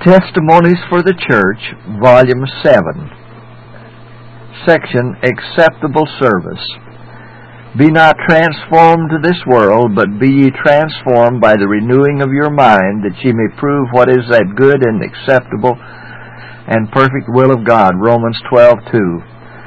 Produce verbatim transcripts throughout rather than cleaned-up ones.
Testimonies for the Church, Volume seven, Section Acceptable Service. Be not transformed to this world, but be ye transformed by the renewing of your mind, that ye may prove what is that good and acceptable and perfect will of God. Romans twelve two.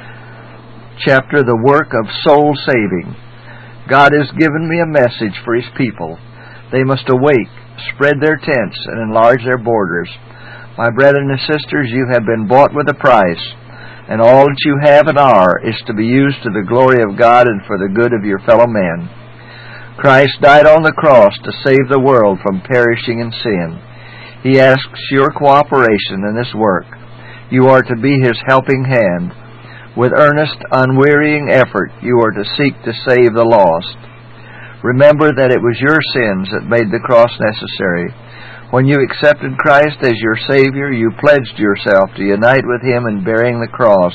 Chapter The Work of Soul Saving. God has given me a message for His people. They must awake, spread their tents, and enlarge their borders. My brethren and sisters, you have been bought with a price, and all that you have and are is to be used to the glory of God and for the good of your fellow men. Christ died on the cross to save the world from perishing in sin. He asks your cooperation in this work. You are to be His helping hand. With earnest, unwearying effort, you are to seek to save the lost. Remember that it was your sins that made the cross necessary. When you accepted Christ as your Savior, you pledged yourself to unite with Him in bearing the cross.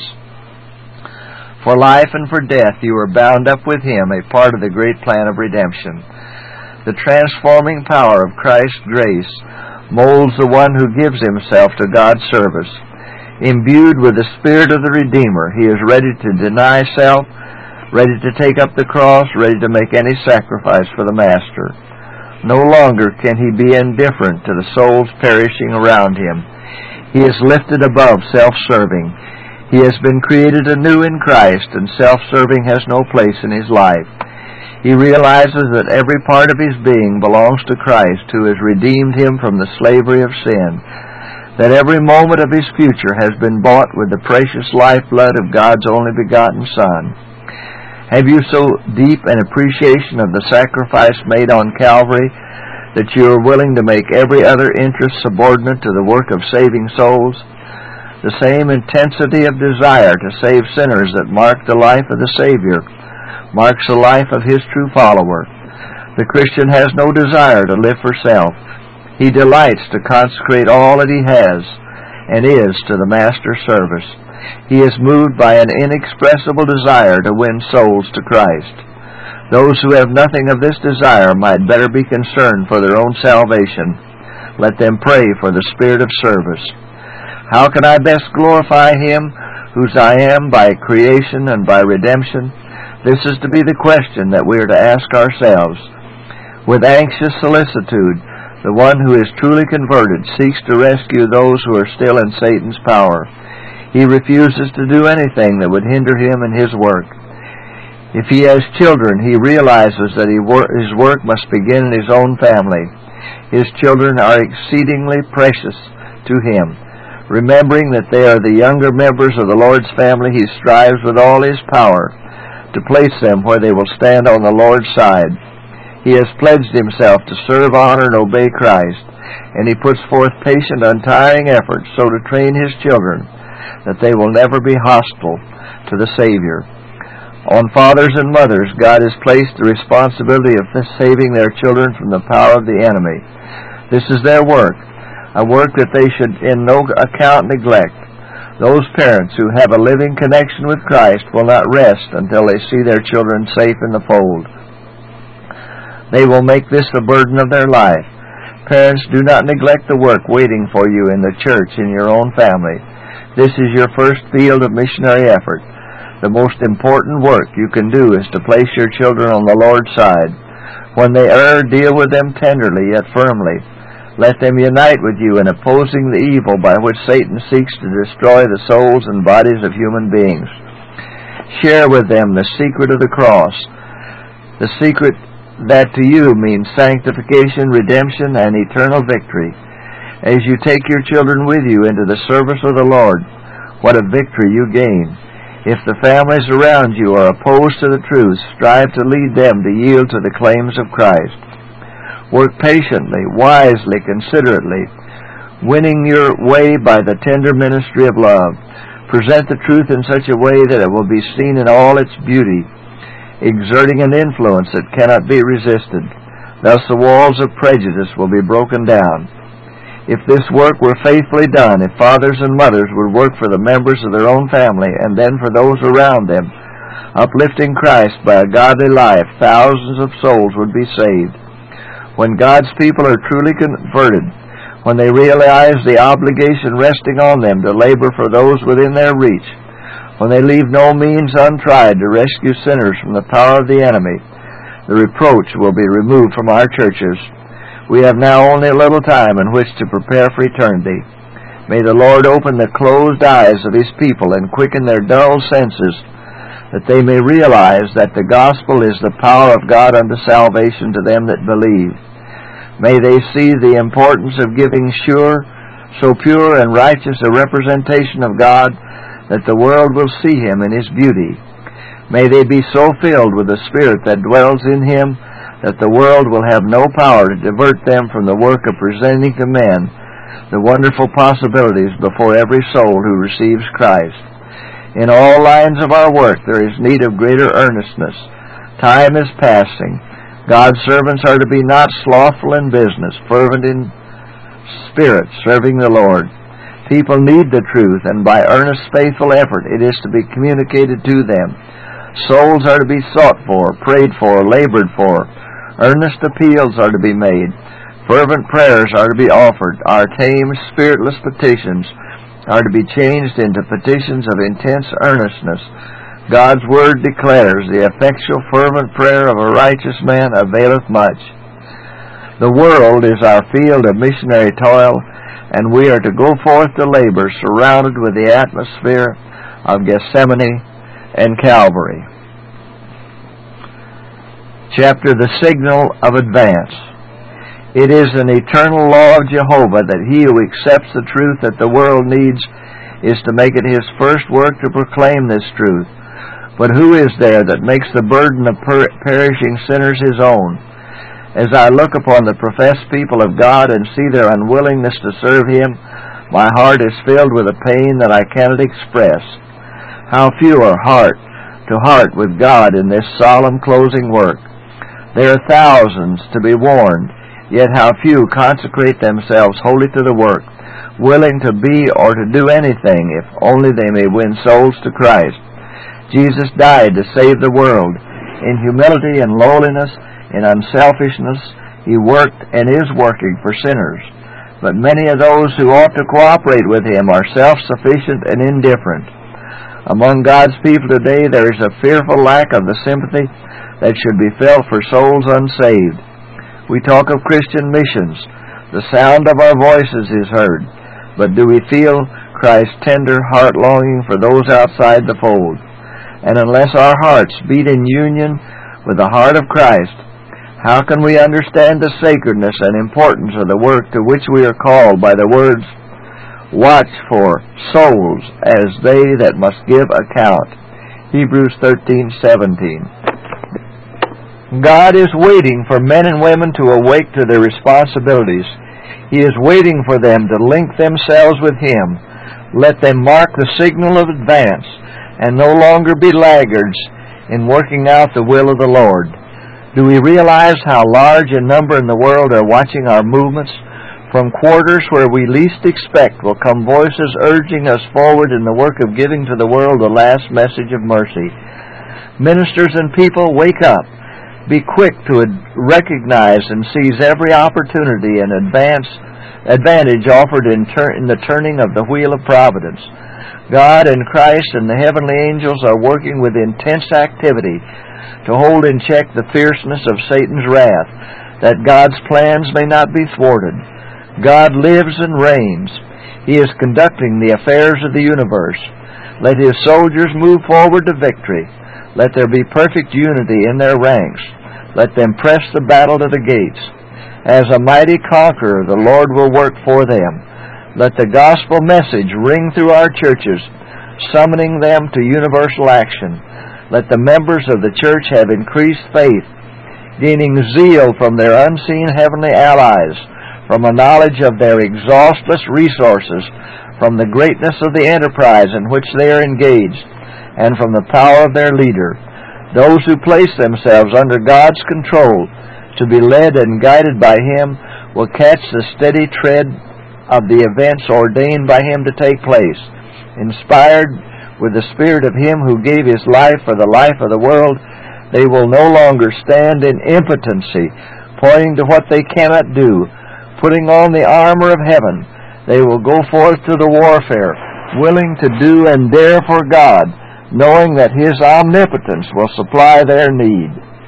For life and for death you are bound up with Him, a part of the great plan of redemption. The transforming power of Christ's grace molds the one who gives himself to God's service. Imbued with the Spirit of the Redeemer, he is ready to deny self, ready to take up the cross, ready to make any sacrifice for the Master. No longer can he be indifferent to the souls perishing around him. He is lifted above self-serving. He has been created anew in Christ, and self-serving has no place in his life. He realizes that every part of his being belongs to Christ, who has redeemed him from the slavery of sin, that every moment of his future has been bought with the precious lifeblood of God's only begotten Son. Have you so deep an appreciation of the sacrifice made on Calvary that you are willing to make every other interest subordinate to the work of saving souls? The same intensity of desire to save sinners that marked the life of the Savior marks the life of His true follower. The Christian has no desire to live for self. He delights to consecrate all that he has and is to the Master's service. He is moved by an inexpressible desire to win souls to Christ. Those who have nothing of this desire might better be concerned for their own salvation. Let them pray for the spirit of service. How can I best glorify Him whose I am by creation and by redemption? This is to be the question that we are to ask ourselves. With anxious solicitude, the one who is truly converted seeks to rescue those who are still in Satan's power. He refuses to do anything that would hinder him in his work. If he has children, he realizes that he wor- his work must begin in his own family. His children are exceedingly precious to him. Remembering that they are the younger members of the Lord's family, he strives with all his power to place them where they will stand on the Lord's side. He has pledged himself to serve, honor, and obey Christ, and he puts forth patient, untiring efforts so to train his children that they will never be hostile to the Savior. On fathers and mothers, God has placed the responsibility of saving their children from the power of the enemy. This is their work, a work that they should in no account neglect. Those parents who have a living connection with Christ will not rest until they see their children safe in the fold. They will make this the burden of their life. Parents, do not neglect the work waiting for you in the church, in your own family. This is your first field of missionary effort. The most important work you can do is to place your children on the Lord's side. When they err, deal with them tenderly yet firmly. Let them unite with you in opposing the evil by which Satan seeks to destroy the souls and bodies of human beings. Share with them the secret of the cross, the secret that to you means sanctification, redemption, and eternal victory. As you take your children with you into the service of the Lord, what a victory you gain. If the families around you are opposed to the truth, strive to lead them to yield to the claims of Christ. Work patiently, wisely, considerately, winning your way by the tender ministry of love. Present the truth in such a way that it will be seen in all its beauty, exerting an influence that cannot be resisted. Thus the walls of prejudice will be broken down. If this work were faithfully done, if fathers and mothers would work for the members of their own family and then for those around them, uplifting Christ by a godly life, thousands of souls would be saved. When God's people are truly converted, when they realize the obligation resting on them to labor for those within their reach, when they leave no means untried to rescue sinners from the power of the enemy, the reproach will be removed from our churches. We have now only a little time in which to prepare for eternity. May the Lord open the closed eyes of His people and quicken their dull senses, that they may realize that the gospel is the power of God unto salvation to them that believe. May they see the importance of giving sure, so pure and righteous a representation of God that the world will see Him in His beauty. May they be so filled with the Spirit that dwells in Him that the world will have no power to divert them from the work of presenting to men the wonderful possibilities before every soul who receives Christ. In all lines of our work there is need of greater earnestness. Time is passing. God's servants are to be not slothful in business, fervent in spirit, serving the Lord. People need the truth, and by earnest, faithful effort it is to be communicated to them. Souls are to be sought for, prayed for, labored for. Earnest appeals are to be made. Fervent prayers are to be offered. Our tame, spiritless petitions are to be changed into petitions of intense earnestness. God's Word declares, the effectual, fervent prayer of a righteous man availeth much. The world is our field of missionary toil, and we are to go forth to labor surrounded with the atmosphere of Gethsemane and Calvary. Chapter The Signal of Advance. It is an eternal law of Jehovah that he who accepts the truth that the world needs is to make it his first work to proclaim this truth. But who is there that makes the burden of per- perishing sinners his own? As I look upon the professed people of God and see their unwillingness to serve Him, my heart is filled with a pain that I cannot express. How few are heart to heart with God in this solemn closing work. There are thousands to be warned, yet how few consecrate themselves wholly to the work, willing to be or to do anything if only they may win souls to Christ. Jesus died to save the world. In humility and lowliness, in unselfishness, He worked and is working for sinners. But many of those who ought to cooperate with Him are self-sufficient and indifferent. Among God's people today there is a fearful lack of the sympathy that should be felt for souls unsaved. We talk of Christian missions. The sound of our voices is heard. But do we feel Christ's tender heart longing for those outside the fold? And unless our hearts beat in union with the heart of Christ, how can we understand the sacredness and importance of the work to which we are called by the words, watch for souls as they that must give account? Hebrews thirteen seventeen. God is waiting for men and women to awake to their responsibilities. He is waiting for them to link themselves with Him. Let them mark the signal of advance and no longer be laggards in working out the will of the Lord. Do we realize how large a number in the world are watching our movements? From quarters where we least expect will come voices urging us forward in the work of giving to the world the last message of mercy. Ministers and people, wake up. Be quick to recognize and seize every opportunity and advance, advantage offered in, tur- in the turning of the wheel of providence. God and Christ and the heavenly angels are working with intense activity to hold in check the fierceness of Satan's wrath, that God's plans may not be thwarted. God lives and reigns. He is conducting the affairs of the universe. Let His soldiers move forward to victory. Let there be perfect unity in their ranks. Let them press the battle to the gates. As a mighty conqueror, the Lord will work for them. Let the gospel message ring through our churches, summoning them to universal action. Let the members of the church have increased faith, gaining zeal from their unseen heavenly allies, from a knowledge of their exhaustless resources, from the greatness of the enterprise in which they are engaged, and from the power of their leader. Those who place themselves under God's control to be led and guided by Him will catch the steady tread of the events ordained by Him to take place. Inspired with the Spirit of Him who gave His life for the life of the world, they will no longer stand in impotency, pointing to what they cannot do, putting on the armor of heaven, they will go forth to the warfare, willing to do and dare for God, knowing that His omnipotence will supply their need.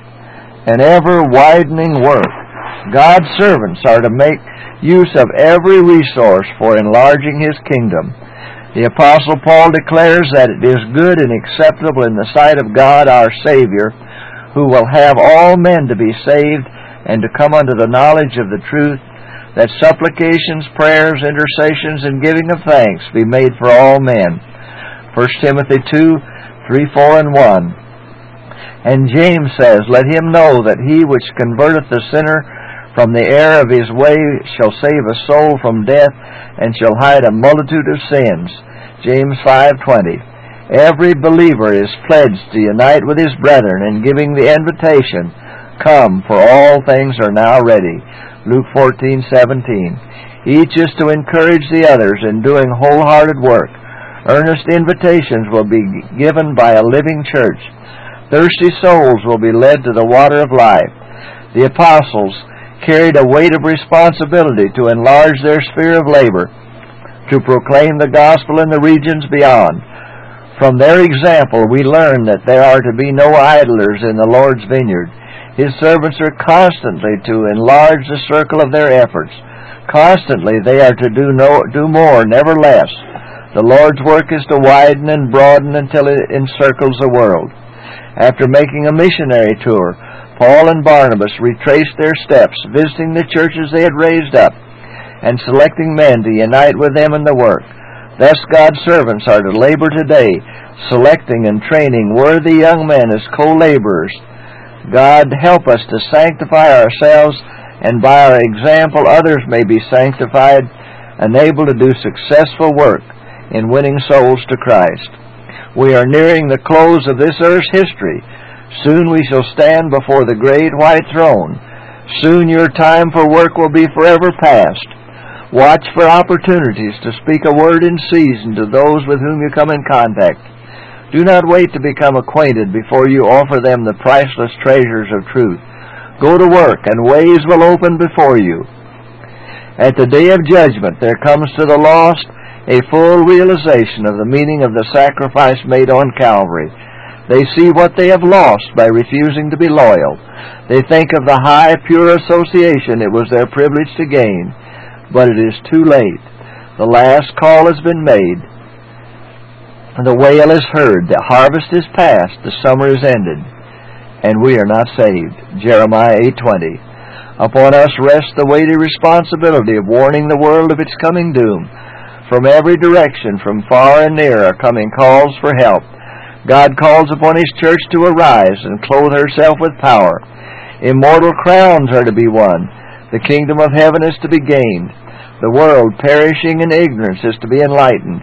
An ever-widening work. God's servants are to make use of every resource for enlarging His kingdom. The Apostle Paul declares that it is good and acceptable in the sight of God our Savior, who will have all men to be saved and to come unto the knowledge of the truth, that supplications, prayers, intercessions, and giving of thanks be made for all men. First Timothy two, three, four, and one. And James says, Let him know that he which converteth the sinner from the error of his way shall save a soul from death, and shall hide a multitude of sins. James five, twenty. Every believer is pledged to unite with his brethren in giving the invitation, Come, for all things are now ready. Luke fourteen, seventeen. Each is to encourage the others in doing wholehearted work. Earnest invitations will be given by a living church. Thirsty souls will be led to the water of life. The apostles carried a weight of responsibility to enlarge their sphere of labor, to proclaim the gospel in the regions beyond. From their example, we learn that there are to be no idlers in the Lord's vineyard. His servants are constantly to enlarge the circle of their efforts. Constantly they are to do no, do more, never less. The Lord's work is to widen and broaden until it encircles the world. After making a missionary tour, Paul and Barnabas retraced their steps, visiting the churches they had raised up, and selecting men to unite with them in the work. Thus God's servants are to labor today, selecting and training worthy young men as co-laborers. God help us to sanctify ourselves, and by our example others may be sanctified and able to do successful work in winning souls to Christ. We are nearing the close of this earth's history. Soon we shall stand before the great white throne. Soon your time for work will be forever past. Watch for opportunities to speak a word in season to those with whom you come in contact. Do not wait to become acquainted before you offer them the priceless treasures of truth. Go to work, and ways will open before you. At the day of judgment, there comes to the lost a full realization of the meaning of the sacrifice made on Calvary. They see what they have lost by refusing to be loyal. They think of the high, pure association it was their privilege to gain. But it is too late. The last call has been made. The wail is heard. The harvest is past. The summer is ended. And we are not saved. Jeremiah eight twenty. Upon us rests the weighty responsibility of warning the world of its coming doom. From every direction, from far and near, are coming calls for help. God calls upon His church to arise and clothe herself with power. Immortal crowns are to be won. The kingdom of heaven is to be gained. The world, perishing in ignorance, is to be enlightened.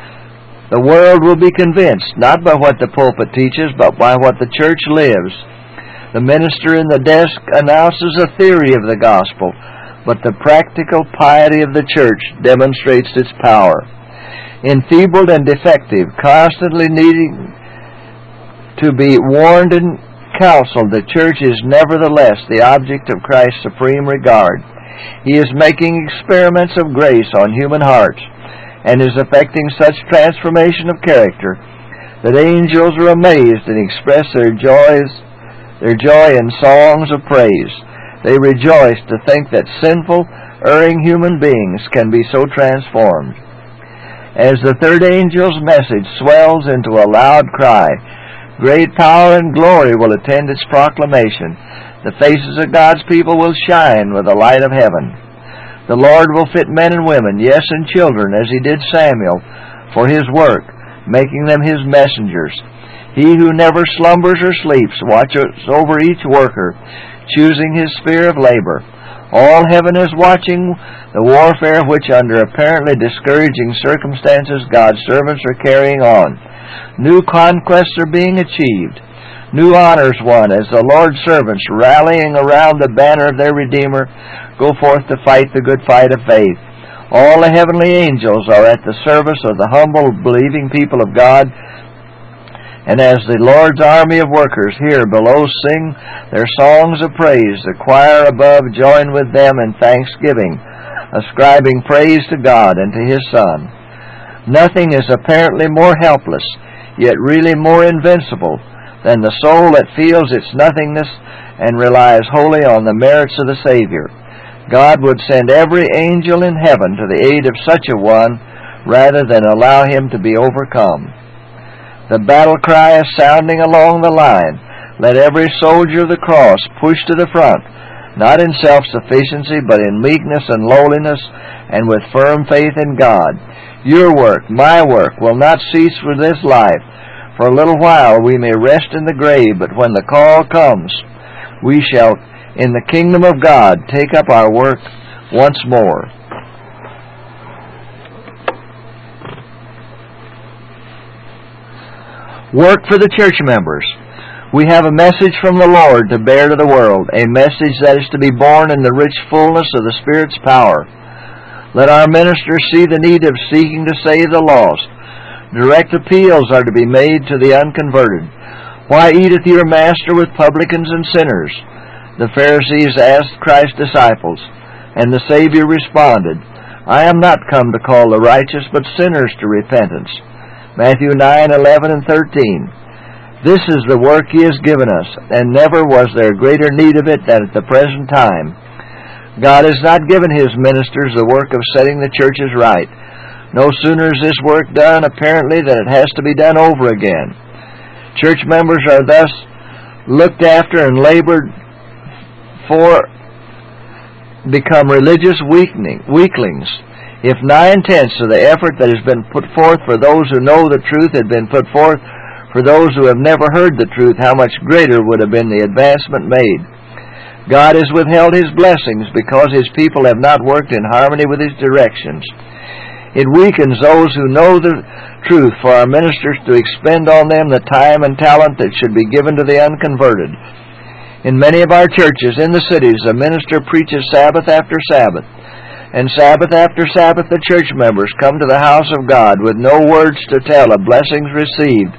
The world will be convinced, not by what the pulpit teaches, but by what the church lives. The minister in the desk announces a theory of the gospel, but the practical piety of the church demonstrates its power. Enfeebled and defective, constantly needing to be warned and counseled, the church is nevertheless the object of Christ's supreme regard. He is making experiments of grace on human hearts, and is effecting such transformation of character that angels are amazed and express their joys, their joy in songs of praise. They rejoice to think that sinful, erring human beings can be so transformed. As the third angel's message swells into a loud cry, great power and glory will attend its proclamation. The faces of God's people will shine with the light of heaven. The Lord will fit men and women, yes, and children, as He did Samuel, for His work, making them His messengers. He who never slumbers or sleeps watches over each worker, choosing his sphere of labor. All heaven is watching the warfare which, under apparently discouraging circumstances, God's servants are carrying on. New conquests are being achieved. New honors won as the Lord's servants, rallying around the banner of their Redeemer, go forth to fight the good fight of faith. All the heavenly angels are at the service of the humble, believing people of God. And as the Lord's army of workers here below sing their songs of praise, the choir above join with them in thanksgiving. ascribing praise to God and to His Son. Nothing is apparently more helpless, yet really more invincible, than the soul that feels its nothingness and relies wholly on the merits of the Savior. God would send every angel in heaven to the aid of such a one rather than allow him to be overcome. The battle cry is sounding along the line. Let every soldier of the cross push to the front, not in self-sufficiency, but in meekness and lowliness, and with firm faith in God. Your work, my work, will not cease for this life. For a little while we may rest in the grave, but when the call comes, we shall, in the kingdom of God, take up our work once more. Work for the church members. We have a message from the Lord to bear to the world, a message that is to be born in the rich fullness of the Spirit's power. Let our ministers see the need of seeking to save the lost. Direct appeals are to be made to the unconverted. Why eateth your master with publicans and sinners? The Pharisees asked Christ's disciples, and the Savior responded, I am not come to call the righteous, but sinners to repentance. Matthew nine, eleven, and thirteen. This is the work He has given us, and never was there greater need of it than at the present time. God has not given His ministers the work of setting the churches right. No sooner is this work done, apparently, than it has to be done over again. Church members are thus looked after and labored for become religious weakening, weaklings. If nine-tenths of the effort that has been put forth for those who know the truth had been put forth for those who have never heard the truth, how much greater would have been the advancement made. God has withheld His blessings because His people have not worked in harmony with His directions. It weakens those who know the truth for our ministers to expend on them the time and talent that should be given to the unconverted. In many of our churches in the cities, a minister preaches Sabbath after Sabbath, and Sabbath after Sabbath the church members come to the house of God with no words to tell of blessings received.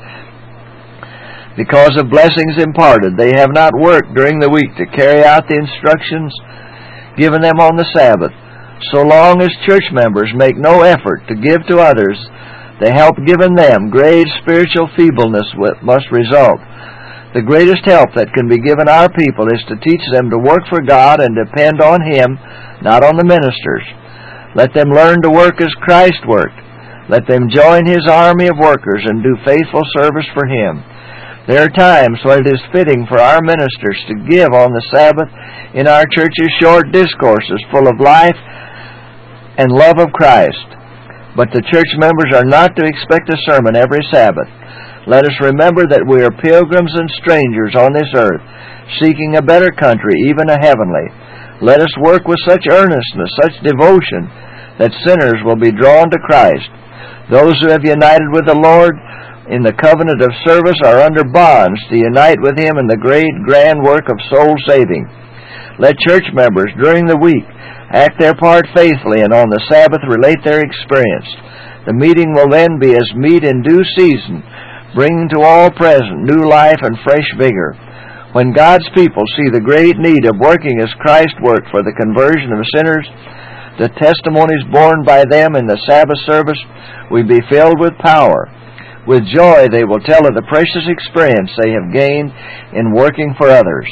Because of blessings imparted, they have not worked during the week to carry out the instructions given them on the Sabbath. So long as church members make no effort to give to others the help given them, grave spiritual feebleness must result. The greatest help that can be given our people is to teach them to work for God and depend on Him, not on the ministers. Let them learn to work as Christ worked. Let them join His army of workers and do faithful service for Him. There are times when it is fitting for our ministers to give on the Sabbath in our churches short discourses full of life and love of Christ. But the church members are not to expect a sermon every Sabbath. Let us remember that we are pilgrims and strangers on this earth, seeking a better country, even a heavenly. Let us work with such earnestness, such devotion, that sinners will be drawn to Christ. Those who have united with the Lord in the covenant of service are under bonds to unite with Him in the great, grand work of soul saving. Let church members during the week act their part faithfully, and on the Sabbath relate their experience. The meeting will then be as meet in due season, bringing to all present new life and fresh vigor. When God's people see the great need of working as Christ worked for the conversion of sinners, the testimonies borne by them in the Sabbath service will be filled with power. With joy they will tell of the precious experience they have gained in working for others.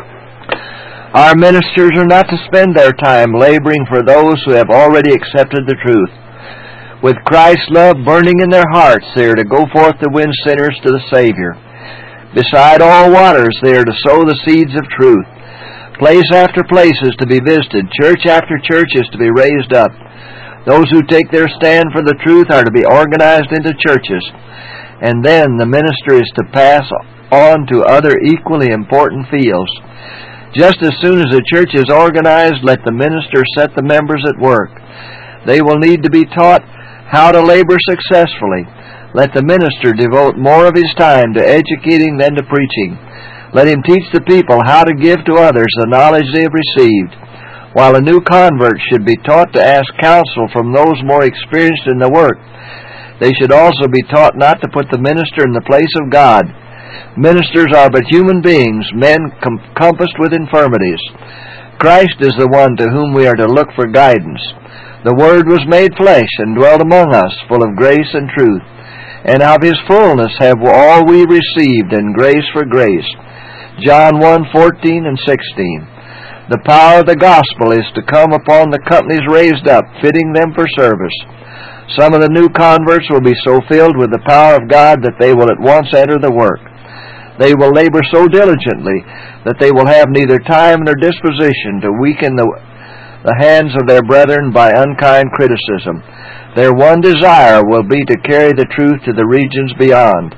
Our ministers are not to spend their time laboring for those who have already accepted the truth. With Christ's love burning in their hearts, they are to go forth to win sinners to the Savior. Beside all waters, they are to sow the seeds of truth. Place after place is to be visited. Church after church is to be raised up. Those who take their stand for the truth are to be organized into churches. And then the minister is to pass on to other equally important fields. Just as soon as a church is organized, let the minister set the members at work. They will need to be taught how to labor successfully. Let the minister devote more of his time to educating than to preaching. Let him teach the people how to give to others the knowledge they have received. While a new convert should be taught to ask counsel from those more experienced in the work, they should also be taught not to put the minister in the place of God. Ministers are but human beings, men com- compassed with infirmities. Christ is the one to whom we are to look for guidance. The Word was made flesh and dwelt among us, full of grace and truth. And of His fullness have all we received, and grace for grace. John one, fourteen and sixteen. The power of the gospel is to come upon the companies raised up, fitting them for service. Some of the new converts will be so filled with the power of God that they will at once enter the work. They will labor so diligently that they will have neither time nor disposition to weaken the, the hands of their brethren by unkind criticism. Their one desire will be to carry the truth to the regions beyond.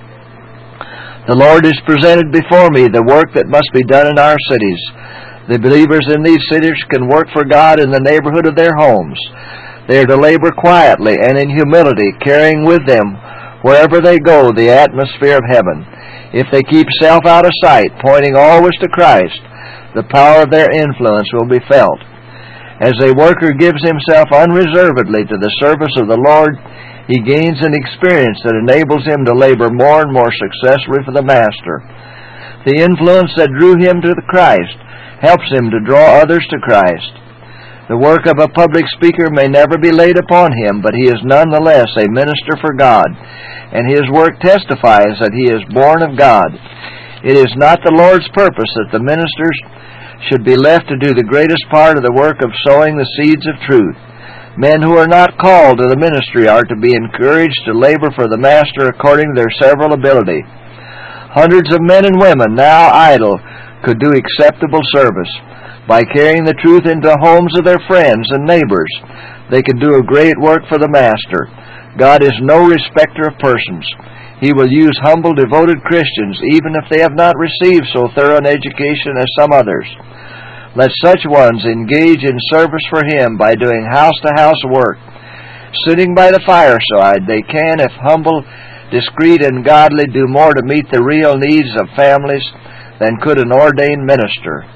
The Lord has presented before me the work that must be done in our cities. The believers in these cities can work for God in the neighborhood of their homes. They are to labor quietly and in humility, carrying with them, wherever they go, the atmosphere of heaven. If they keep self out of sight, pointing always to Christ, the power of their influence will be felt. As a worker gives himself unreservedly to the service of the Lord, he gains an experience that enables him to labor more and more successfully for the Master. The influence that drew him to the Christ helps him to draw others to Christ. The work of a public speaker may never be laid upon him, but he is nonetheless a minister for God, and his work testifies that he is born of God. It is not the Lord's purpose that the ministers should be left to do the greatest part of the work of sowing the seeds of truth. Men who are not called to the ministry are to be encouraged to labor for the Master according to their several ability. Hundreds of men and women, now idle, could do acceptable service. By carrying the truth into homes of their friends and neighbors, they can do a great work for the Master. God is no respecter of persons. He will use humble, devoted Christians, even if they have not received so thorough an education as some others. Let such ones engage in service for Him by doing house-to-house work. Sitting by the fireside, they can, if humble, discreet, and godly, do more to meet the real needs of families than could an ordained minister.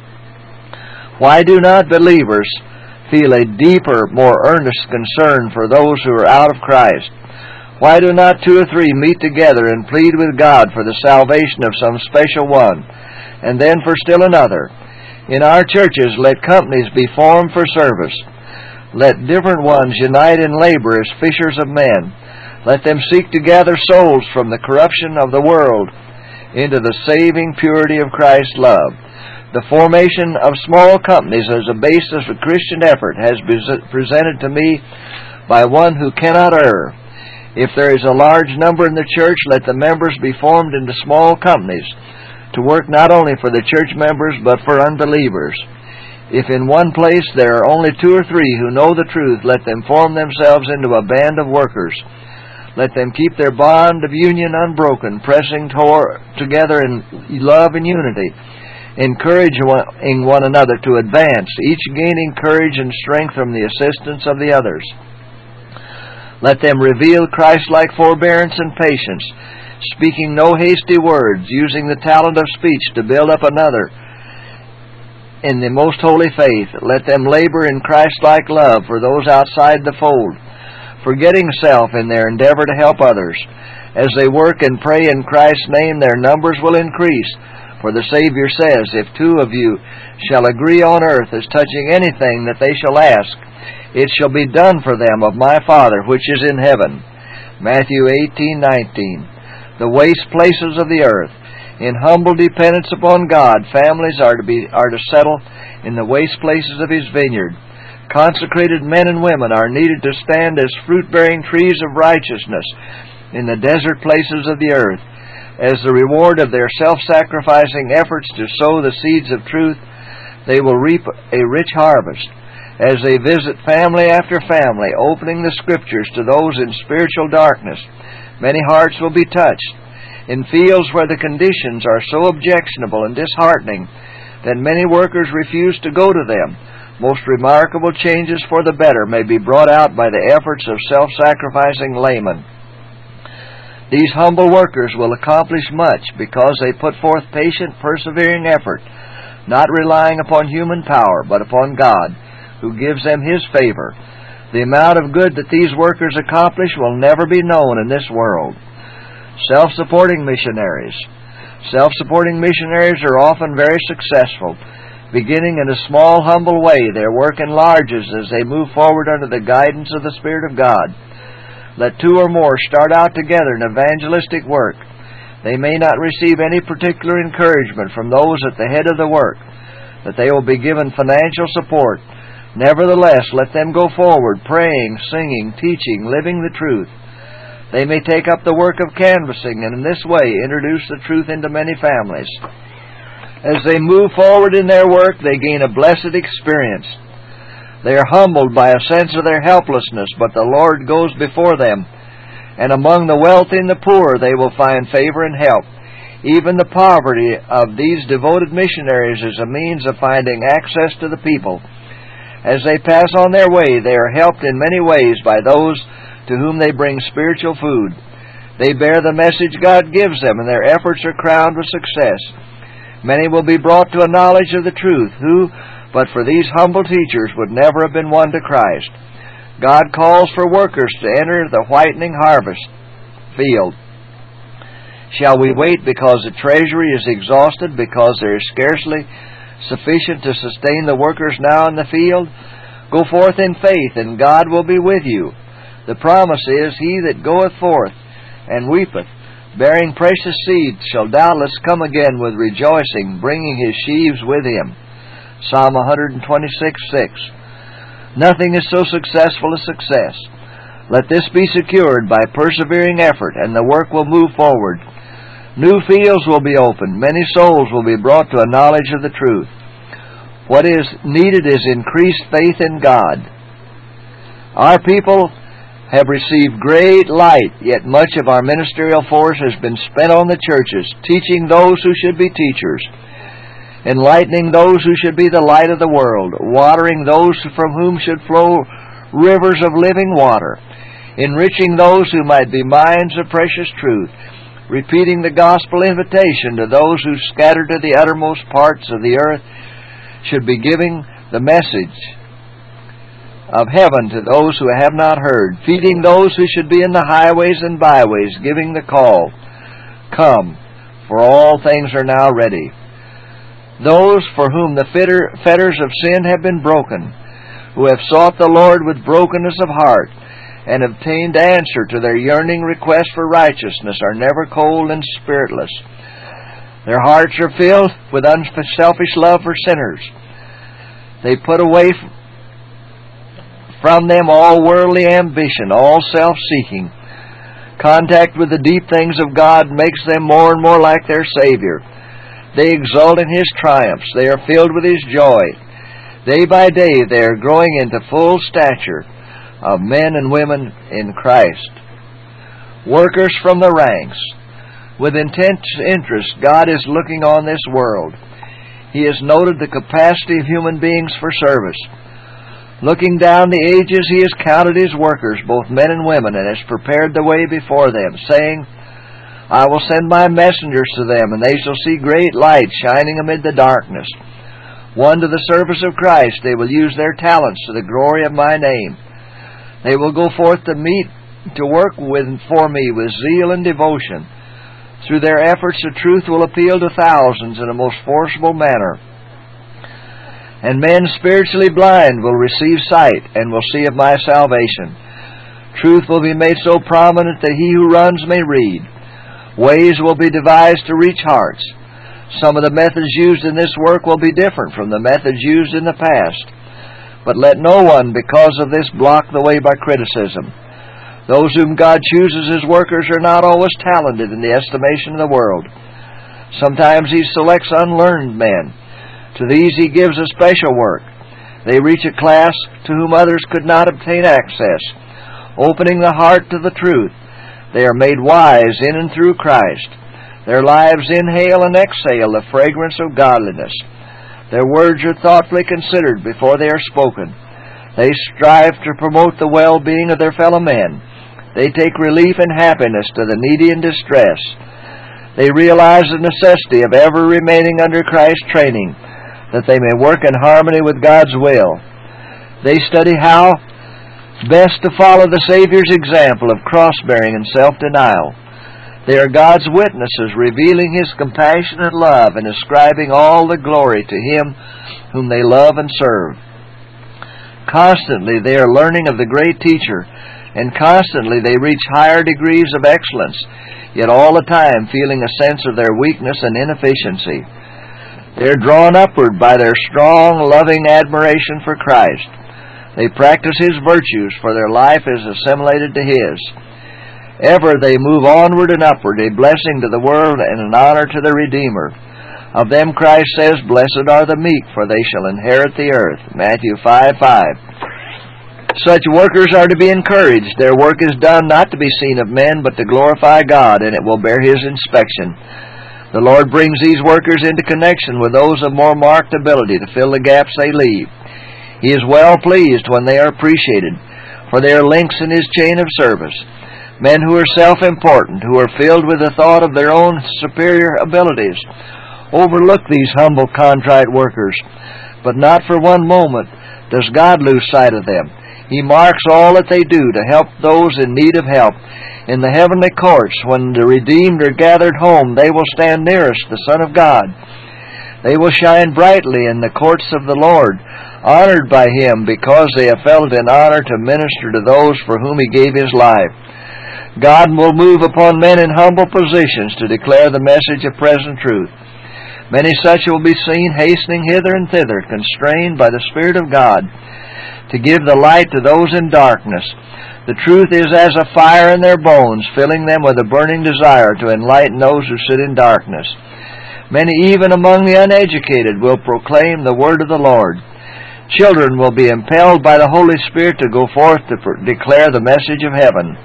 Why do not believers feel a deeper, more earnest concern for those who are out of Christ? Why do not two or three meet together and plead with God for the salvation of some special one, and then for still another? In our churches, let companies be formed for service. Let different ones unite in labor as fishers of men. Let them seek to gather souls from the corruption of the world into the saving purity of Christ's love. The formation of small companies as a basis for Christian effort has been presented to me by one who cannot err. If there is a large number in the church, let the members be formed into small companies to work not only for the church members but for unbelievers. If in one place there are only two or three who know the truth, let them form themselves into a band of workers. Let them keep their bond of union unbroken, pressing toward, together in love and unity, encouraging one another to advance, each gaining courage and strength from the assistance of the others. Let them reveal Christ-like forbearance and patience, speaking no hasty words, using the talent of speech to build up another in the most holy faith. Let them labor in Christ-like love for those outside the fold, forgetting self in their endeavor to help others. As they work and pray in Christ's name, their numbers will increase. For the Savior says, if two of you shall agree on earth as touching anything that they shall ask, it shall be done for them of my Father which is in heaven. Matthew eighteen nineteen. The waste places of the earth. In humble dependence upon God, families are to be are to settle in the waste places of His vineyard. Consecrated men and women are needed to stand as fruit-bearing trees of righteousness in the desert places of the earth. As the reward of their self-sacrificing efforts to sow the seeds of truth, they will reap a rich harvest. As they visit family after family, opening the Scriptures to those in spiritual darkness, many hearts will be touched. In fields where the conditions are so objectionable and disheartening that many workers refuse to go to them, most remarkable changes for the better may be brought out by the efforts of self-sacrificing laymen. These humble workers will accomplish much because they put forth patient, persevering effort, not relying upon human power, but upon God, who gives them His favor. The amount of good that these workers accomplish will never be known in this world. Self-supporting missionaries. Self-supporting missionaries are often very successful. Beginning in a small, humble way, their work enlarges as they move forward under the guidance of the Spirit of God. Let two or more start out together in evangelistic work. They may not receive any particular encouragement from those at the head of the work, that they will be given financial support. Nevertheless, let them go forward, praying, singing, teaching, living the truth. They may take up the work of canvassing, and in this way introduce the truth into many families. As they move forward in their work, they gain a blessed experience. They are humbled by a sense of their helplessness, but the Lord goes before them, and among the wealthy and the poor they will find favor and help. Even the poverty of these devoted missionaries is a means of finding access to the people. As they pass on their way, they are helped in many ways by those to whom they bring spiritual food. They bear the message God gives them, and their efforts are crowned with success. Many will be brought to a knowledge of the truth, who, but for these humble teachers, would never have been won to Christ. God calls for workers to enter the whitening harvest field. Shall we wait because the treasury is exhausted, because there is scarcely sufficient to sustain the workers now in the field? Go forth in faith, and God will be with you. The promise is, He that goeth forth and weepeth, bearing precious seed, shall doubtless come again with rejoicing, bringing his sheaves with him. Psalm one twenty-six, six. Nothing is so successful as success. Let this be secured by persevering effort, and the work will move forward. New fields will be opened. Many souls will be brought to a knowledge of the truth. What is needed is increased faith in God. Our people have received great light, yet much of our ministerial force has been spent on the churches, teaching those who should be teachers, enlightening those who should be the light of the world, watering those from whom should flow rivers of living water, enriching those who might be mines of precious truth, repeating the gospel invitation to those who scattered to the uttermost parts of the earth should be giving the message of heaven to those who have not heard, feeding those who should be in the highways and byways, giving the call, come, for all things are now ready. Those for whom the fetters of sin have been broken, who have sought the Lord with brokenness of heart, and obtained answer to their yearning request for righteousness, are never cold and spiritless. Their hearts are filled with unselfish love for sinners. They put away from them all worldly ambition, all self-seeking. Contact with the deep things of God makes them more and more like their Savior. They exult in His triumphs. They are filled with His joy. Day by day they are growing into full stature of men and women in Christ. Workers from the ranks. With intense interest, God is looking on this world. He has noted the capacity of human beings for service. Looking down the ages, He has counted His workers, both men and women, and has prepared the way before them, saying, I will send my messengers to them, and they shall see great light shining amid the darkness. Won to the service of Christ, they will use their talents to the glory of my name. They will go forth to meet, to work with for me with zeal and devotion. Through their efforts, the truth will appeal to thousands in a most forcible manner. And men spiritually blind will receive sight and will see of my salvation. Truth will be made so prominent that he who runs may read. Ways will be devised to reach hearts. Some of the methods used in this work will be different from the methods used in the past. But let no one, because of this, block the way by criticism. Those whom God chooses as workers are not always talented in the estimation of the world. Sometimes He selects unlearned men. To these He gives a special work. They reach a class to whom others could not obtain access. Opening the heart to the truth, they are made wise in and through Christ. Their lives inhale and exhale the fragrance of godliness. Their words are thoughtfully considered before they are spoken. They strive to promote the well-being of their fellow men. They take relief and happiness to the needy and distress. They realize the necessity of ever remaining under Christ's training, that they may work in harmony with God's will. They study how best to follow the Savior's example of cross-bearing and self-denial. They are God's witnesses, revealing His compassionate love and ascribing all the glory to Him whom they love and serve. Constantly they are learning of the great teacher, and constantly they reach higher degrees of excellence, yet all the time feeling a sense of their weakness and inefficiency. They are drawn upward by their strong, loving admiration for Christ. They practice His virtues, for their life is assimilated to His. Ever they move onward and upward, a blessing to the world and an honor to the Redeemer. Of them Christ says, "Blessed are the meek, for they shall inherit the earth." Matthew five five. Such workers are to be encouraged. Their work is done not to be seen of men, but to glorify God, and it will bear His inspection. The Lord brings these workers into connection with those of more marked ability to fill the gaps they leave. He is well pleased when they are appreciated, for they are links in His chain of service. Men who are self-important, who are filled with the thought of their own superior abilities, overlook these humble, contrite workers. But not for one moment does God lose sight of them. He marks all that they do to help those in need of help. In the heavenly courts, when the redeemed are gathered home, they will stand nearest the Son of God. They will shine brightly in the courts of the Lord, honored by Him because they have felt it an honor to minister to those for whom He gave His life. God will move upon men in humble positions to declare the message of present truth. Many such will be seen hastening hither and thither, constrained by the Spirit of God to give the light to those in darkness. The truth is as a fire in their bones, filling them with a burning desire to enlighten those who sit in darkness. Many even among the uneducated will proclaim the word of the Lord. Children will be impelled by the Holy Spirit to go forth to declare the message of heaven.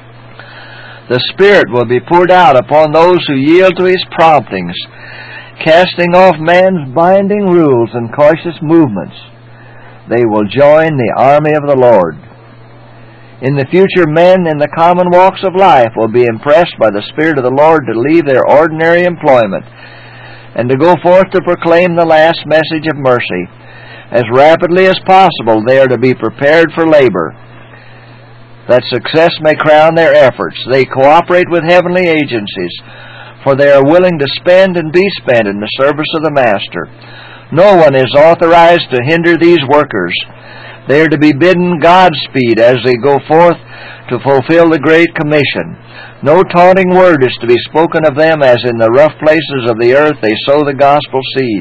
The Spirit will be poured out upon those who yield to His promptings, casting off man's binding rules and cautious movements. They will join the army of the Lord. In the future, men in the common walks of life will be impressed by the Spirit of the Lord to leave their ordinary employment and to go forth to proclaim the last message of mercy. As rapidly as possible, they are to be prepared for labor, that success may crown their efforts. They cooperate with heavenly agencies, for they are willing to spend and be spent in the service of the Master. No one is authorized to hinder these workers. They are to be bidden Godspeed as they go forth to fulfill the Great Commission. No taunting word is to be spoken of them, as in the rough places of the earth they sow the gospel seed.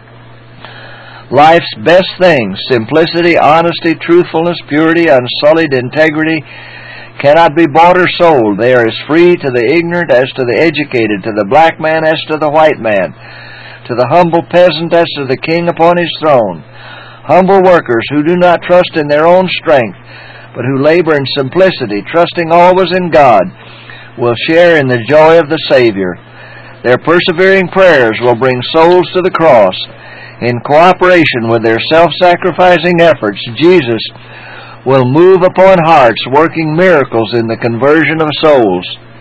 Life's best things, simplicity, honesty, truthfulness, purity, unsullied integrity, cannot be bought or sold. They are as free to the ignorant as to the educated, to the black man as to the white man, to the humble peasant as to the king upon his throne. Humble workers who do not trust in their own strength, but who labor in simplicity, trusting always in God, will share in the joy of the Savior. Their persevering prayers will bring souls to the cross. In cooperation with their self-sacrificing efforts, Jesus will move upon hearts, working miracles in the conversion of souls.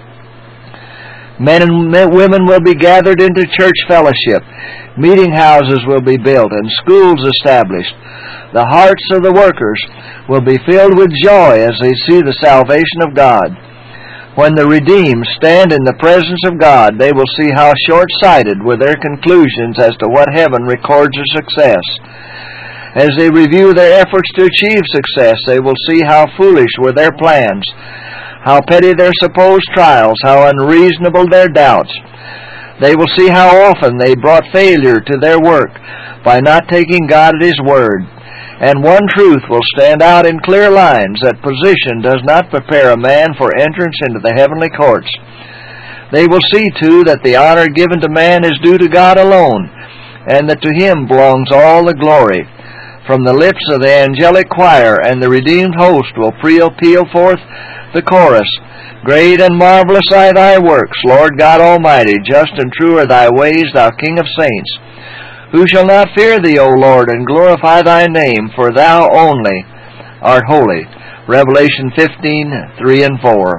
Men and women will be gathered into church fellowship. Meeting houses will be built and schools established. The hearts of the workers will be filled with joy as they see the salvation of God. When the redeemed stand in the presence of God, they will see how short-sighted were their conclusions as to what heaven records as success. As they review their efforts to achieve success, they will see how foolish were their plans, how petty their supposed trials, how unreasonable their doubts. They will see how often they brought failure to their work by not taking God at His word. And one truth will stand out in clear lines, that position does not prepare a man for entrance into the heavenly courts. They will see, too, that the honor given to man is due to God alone, and that to Him belongs all the glory. From the lips of the angelic choir and the redeemed host will peal forth the chorus, "Great and marvelous are Thy works, Lord God Almighty, just and true are Thy ways, Thou King of saints. Who shall not fear Thee, O Lord, and glorify Thy name, for Thou only art holy." Revelation fifteen, three and four.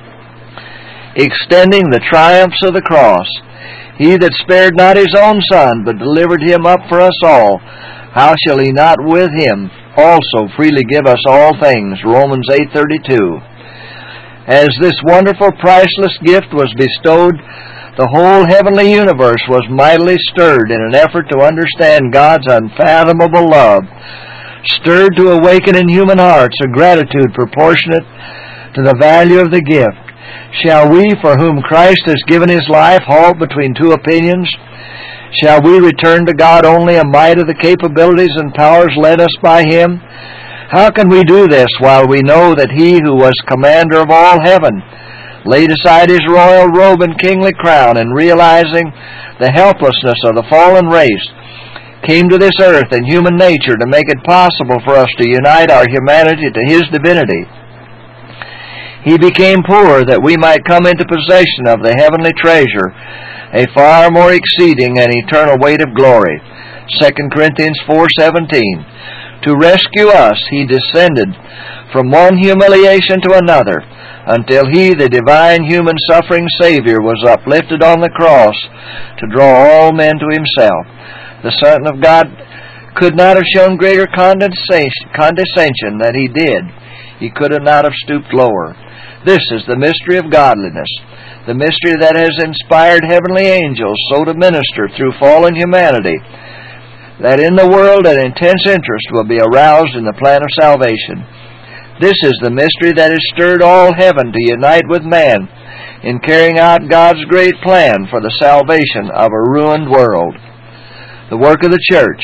Extending the triumphs of the cross. He that spared not His own Son, but delivered Him up for us all, how shall He not with Him also freely give us all things? Romans eight thirty-two. As this wonderful, priceless gift was bestowed, the whole heavenly universe was mightily stirred in an effort to understand God's unfathomable love, stirred to awaken in human hearts a gratitude proportionate to the value of the gift. Shall we, for whom Christ has given His life, halt between two opinions? Shall we return to God only a mite of the capabilities and powers lent us by Him? How can we do this while we know that He who was commander of all heaven laid aside His royal robe and kingly crown, and realizing the helplessness of the fallen race, came to this earth in human nature to make it possible for us to unite our humanity to His divinity? He became poor that we might come into possession of the heavenly treasure, a far more exceeding and eternal weight of glory. Second Corinthians four seventeen. To rescue us, He descended from one humiliation to another, until He, the divine human suffering Savior, was uplifted on the cross to draw all men to Himself. The Son of God could not have shown greater condescension than He did. He could not have stooped lower. This is the mystery of godliness, the mystery that has inspired heavenly angels so to minister through fallen humanity, that in the world an intense interest will be aroused in the plan of salvation. This is the mystery that has stirred all heaven to unite with man in carrying out God's great plan for the salvation of a ruined world. The work of the church.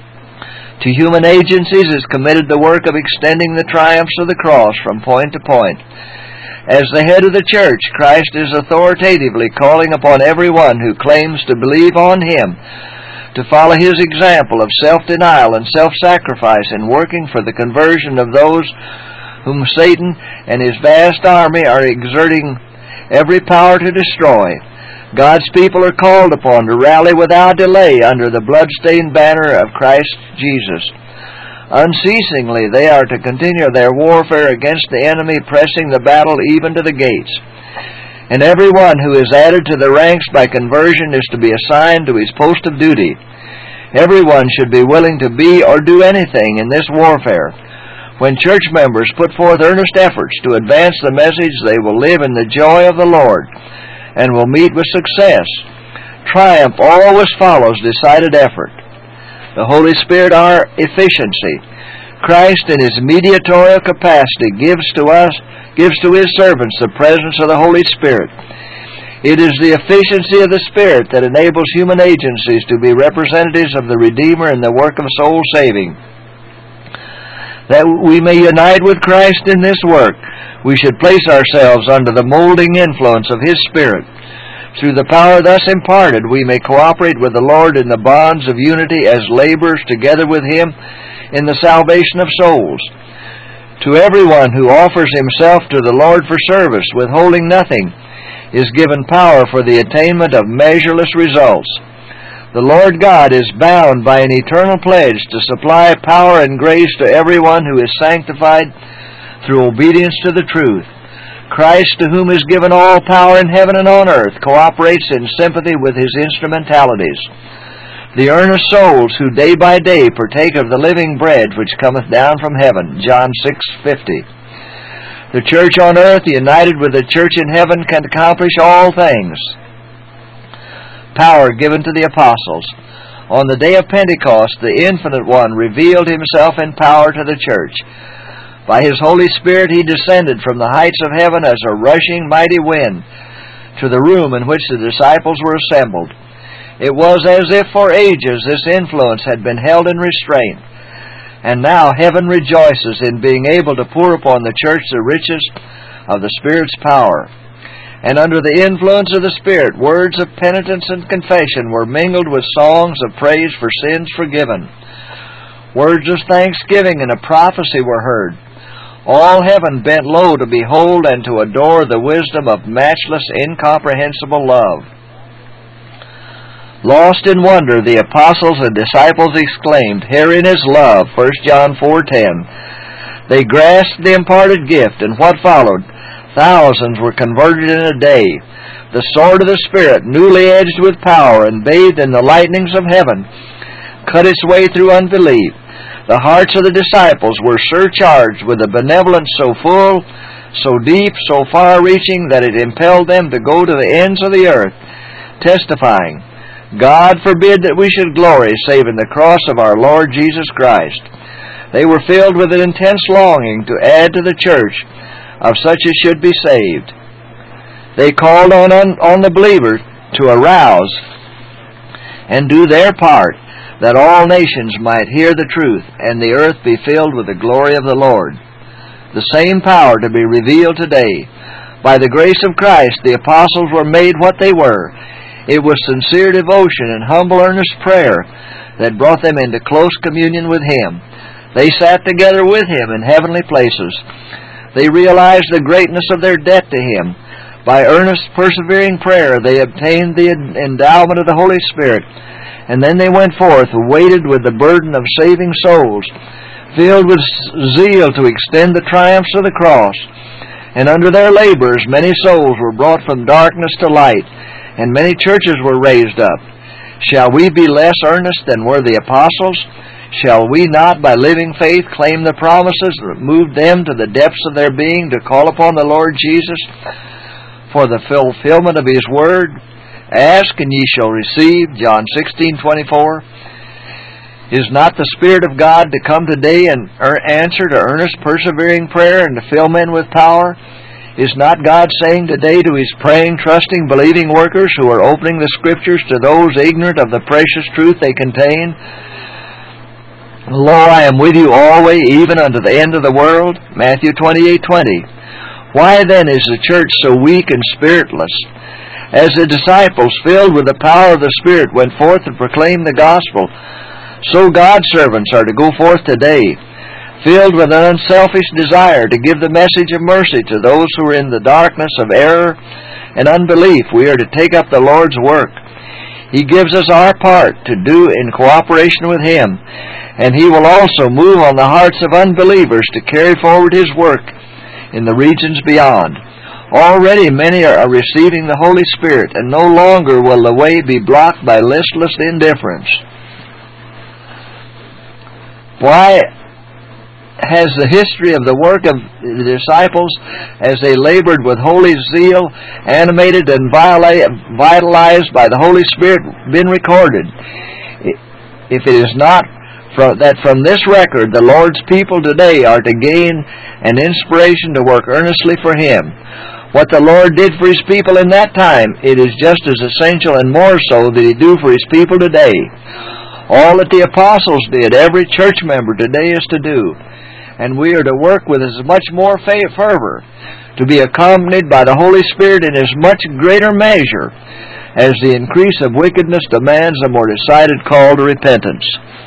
To human agencies is committed the work of extending the triumphs of the cross from point to point. As the head of the church, Christ is authoritatively calling upon everyone who claims to believe on Him to follow His example of self-denial and self-sacrifice in working for the conversion of those whom Satan and his vast army are exerting every power to destroy. God's people are called upon to rally without delay under the blood-stained banner of Christ Jesus. Unceasingly they are to continue their warfare against the enemy, pressing the battle even to the gates. And everyone who is added to the ranks by conversion is to be assigned to his post of duty. Everyone should be willing to be or do anything in this warfare. When church members put forth earnest efforts to advance the message, they will live in the joy of the Lord and will meet with success. Triumph always follows decided effort. The Holy Spirit, our efficiency. Christ, in His mediatorial capacity, gives to us, gives to His servants the presence of the Holy Spirit. It is the efficiency of the Spirit that enables human agencies to be representatives of the Redeemer in the work of soul saving. That we may unite with Christ in this work, we should place ourselves under the molding influence of His Spirit. Through the power thus imparted, we may cooperate with the Lord in the bonds of unity as laborers together with Him in the salvation of souls. To everyone who offers himself to the Lord for service, withholding nothing, is given power for the attainment of measureless results. The Lord God is bound by an eternal pledge to supply power and grace to everyone who is sanctified through obedience to the truth. Christ, to whom is given all power in heaven and on earth, cooperates in sympathy with His instrumentalities. The earnest souls who day by day partake of the living bread which cometh down from heaven, John six fifty. The church on earth, united with the church in heaven, can accomplish all things. Power given to the apostles. On the day of Pentecost, the Infinite One revealed Himself in power to the church. By His Holy Spirit He descended from the heights of heaven as a rushing mighty wind to the room in which the disciples were assembled. It was as if for ages this influence had been held in restraint, and now heaven rejoices in being able to pour upon the church the riches of the Spirit's power. And under the influence of the Spirit, words of penitence and confession were mingled with songs of praise for sins forgiven. Words of thanksgiving and of prophecy were heard. All heaven bent low to behold and to adore the wisdom of matchless, incomprehensible love. Lost in wonder, the apostles and disciples exclaimed, "Herein is love," First John four ten. They grasped the imparted gift, and what followed? Thousands were converted in a day. The sword of the Spirit, newly edged with power and bathed in the lightnings of heaven, cut its way through unbelief. The hearts of the disciples were surcharged with a benevolence so full, so deep, so far-reaching that it impelled them to go to the ends of the earth, testifying, God forbid that we should glory save in the cross of our Lord Jesus Christ. They were filled with an intense longing to add to the church of such as should be saved. They called on, on, on the believer to arouse and do their part, that all nations might hear the truth, and the earth be filled with the glory of the Lord. The same power to be revealed today. By the grace of Christ, the apostles were made what they were. It was sincere devotion and humble earnest prayer that brought them into close communion with Him. They sat together with Him in heavenly places. They realized the greatness of their debt to Him. By earnest, persevering prayer, they obtained the endowment of the Holy Spirit, and then they went forth, weighted with the burden of saving souls, filled with zeal to extend the triumphs of the cross. And under their labors, many souls were brought from darkness to light, and many churches were raised up. Shall we be less earnest than were the apostles? Shall we not, by living faith, claim the promises that moved them to the depths of their being to call upon the Lord Jesus for the fulfillment of His word? Ask, and ye shall receive, John sixteen twenty-four. Is not the Spirit of God to come today and answer to earnest, persevering prayer and to fill men with power? Is not God saying today to His praying, trusting, believing workers who are opening the Scriptures to those ignorant of the precious truth they contain, Lo, I am with you always, even unto the end of the world? Matthew twenty-eight twenty. Why then is the church so weak and spiritless? As the disciples, filled with the power of the Spirit, went forth to proclaim the gospel, so God's servants are to go forth today, filled with an unselfish desire to give the message of mercy to those who are in the darkness of error and unbelief. We are to take up the Lord's work. He gives us our part to do in cooperation with Him, and He will also move on the hearts of unbelievers to carry forward His work in the regions beyond. Already many are receiving the Holy Spirit, and no longer will the way be blocked by listless indifference. Why has the history of the work of the disciples as they labored with holy zeal, animated and vitalized by the Holy Spirit, been recorded? If it is not from, that from this record the Lord's people today are to gain an inspiration to work earnestly for Him, what the Lord did for His people in that time, it is just as essential and more so that He do for His people today. All that the apostles did, every church member today is to do. And we are to work with as much more fervor, to be accompanied by the Holy Spirit in as much greater measure as the increase of wickedness demands a more decided call to repentance.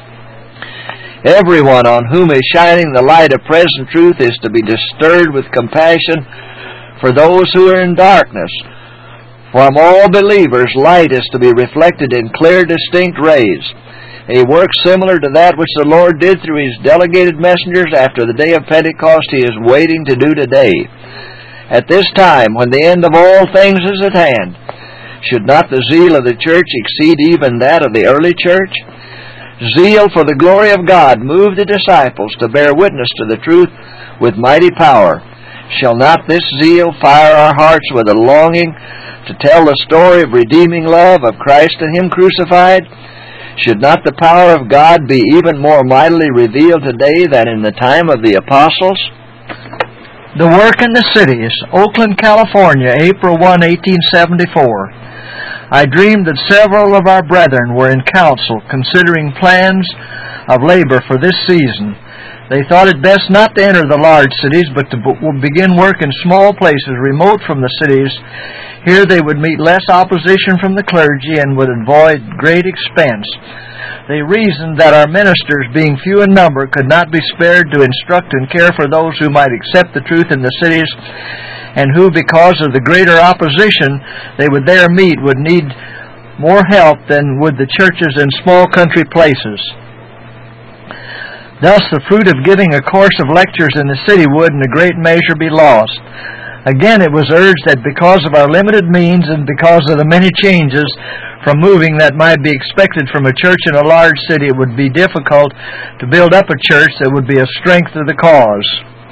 Everyone on whom is shining the light of present truth is to be stirred with compassion for those who are in darkness. From all believers, light is to be reflected in clear, distinct rays. A work similar to that which the Lord did through His delegated messengers after the day of Pentecost, He is waiting to do today. At this time, when the end of all things is at hand, should not the zeal of the church exceed even that of the early church? Zeal for the glory of God moved the disciples to bear witness to the truth with mighty power. Shall not this zeal fire our hearts with a longing to tell the story of redeeming love of Christ and Him crucified? Should not the power of God be even more mightily revealed today than in the time of the apostles? The work in the cities. Oakland, California, April first, eighteen seventy-four. I dreamed that several of our brethren were in council considering plans of labor for this season. They thought it best not to enter the large cities, but to begin work in small places remote from the cities. Here they would meet less opposition from the clergy and would avoid great expense. They reasoned that our ministers, being few in number, could not be spared to instruct and care for those who might accept the truth in the cities, and who, because of the greater opposition they would there meet, would need more help than would the churches in small country places. Thus the fruit of giving a course of lectures in the city would in a great measure be lost. Again, it was urged that because of our limited means and because of the many changes from moving that might be expected from a church in a large city, it would be difficult to build up a church that would be a strength of the cause.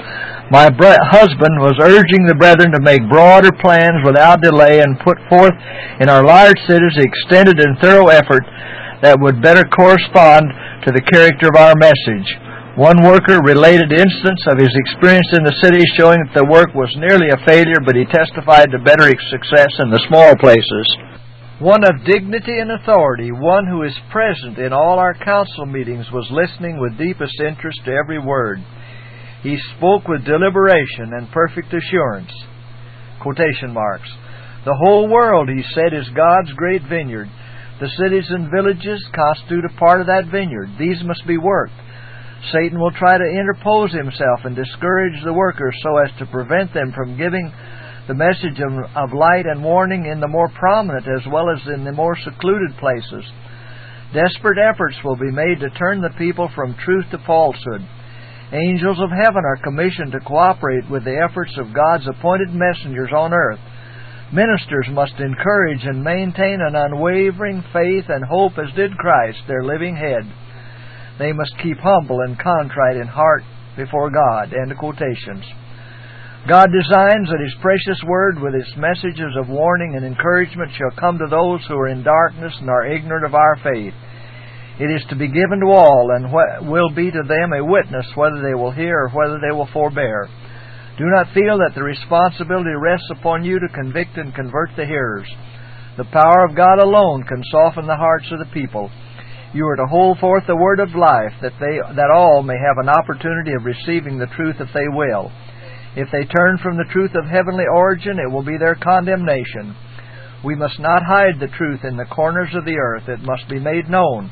My bre- husband was urging the brethren to make broader plans without delay and put forth in our large cities extended and thorough effort that would better correspond to the character of our message. One worker related instance of his experience in the city, showing that the work was nearly a failure, but he testified to better success in the small places. One of dignity and authority, one who is present in all our council meetings, was listening with deepest interest to every word. He spoke with deliberation and perfect assurance. Quotation marks. The whole world, he said, is God's great vineyard. The cities and villages constitute a part of that vineyard. These must be worked. Satan will try to interpose himself and discourage the workers so as to prevent them from giving the message of, of light and warning in the more prominent as well as in the more secluded places. Desperate efforts will be made to turn the people from truth to falsehood. Angels of heaven are commissioned to cooperate with the efforts of God's appointed messengers on earth. Ministers must encourage and maintain an unwavering faith and hope as did Christ, their living head. They must keep humble and contrite in heart before God. End of quotations. God designs that His precious Word with its messages of warning and encouragement shall come to those who are in darkness and are ignorant of our faith. It is to be given to all, and will be to them a witness whether they will hear or whether they will forbear. Do not feel that the responsibility rests upon you to convict and convert the hearers. The power of God alone can soften the hearts of the people. You are to hold forth the word of life, that they that all may have an opportunity of receiving the truth if they will. If they turn from the truth of heavenly origin, it will be their condemnation. We must not hide the truth in the corners of the earth. It must be made known.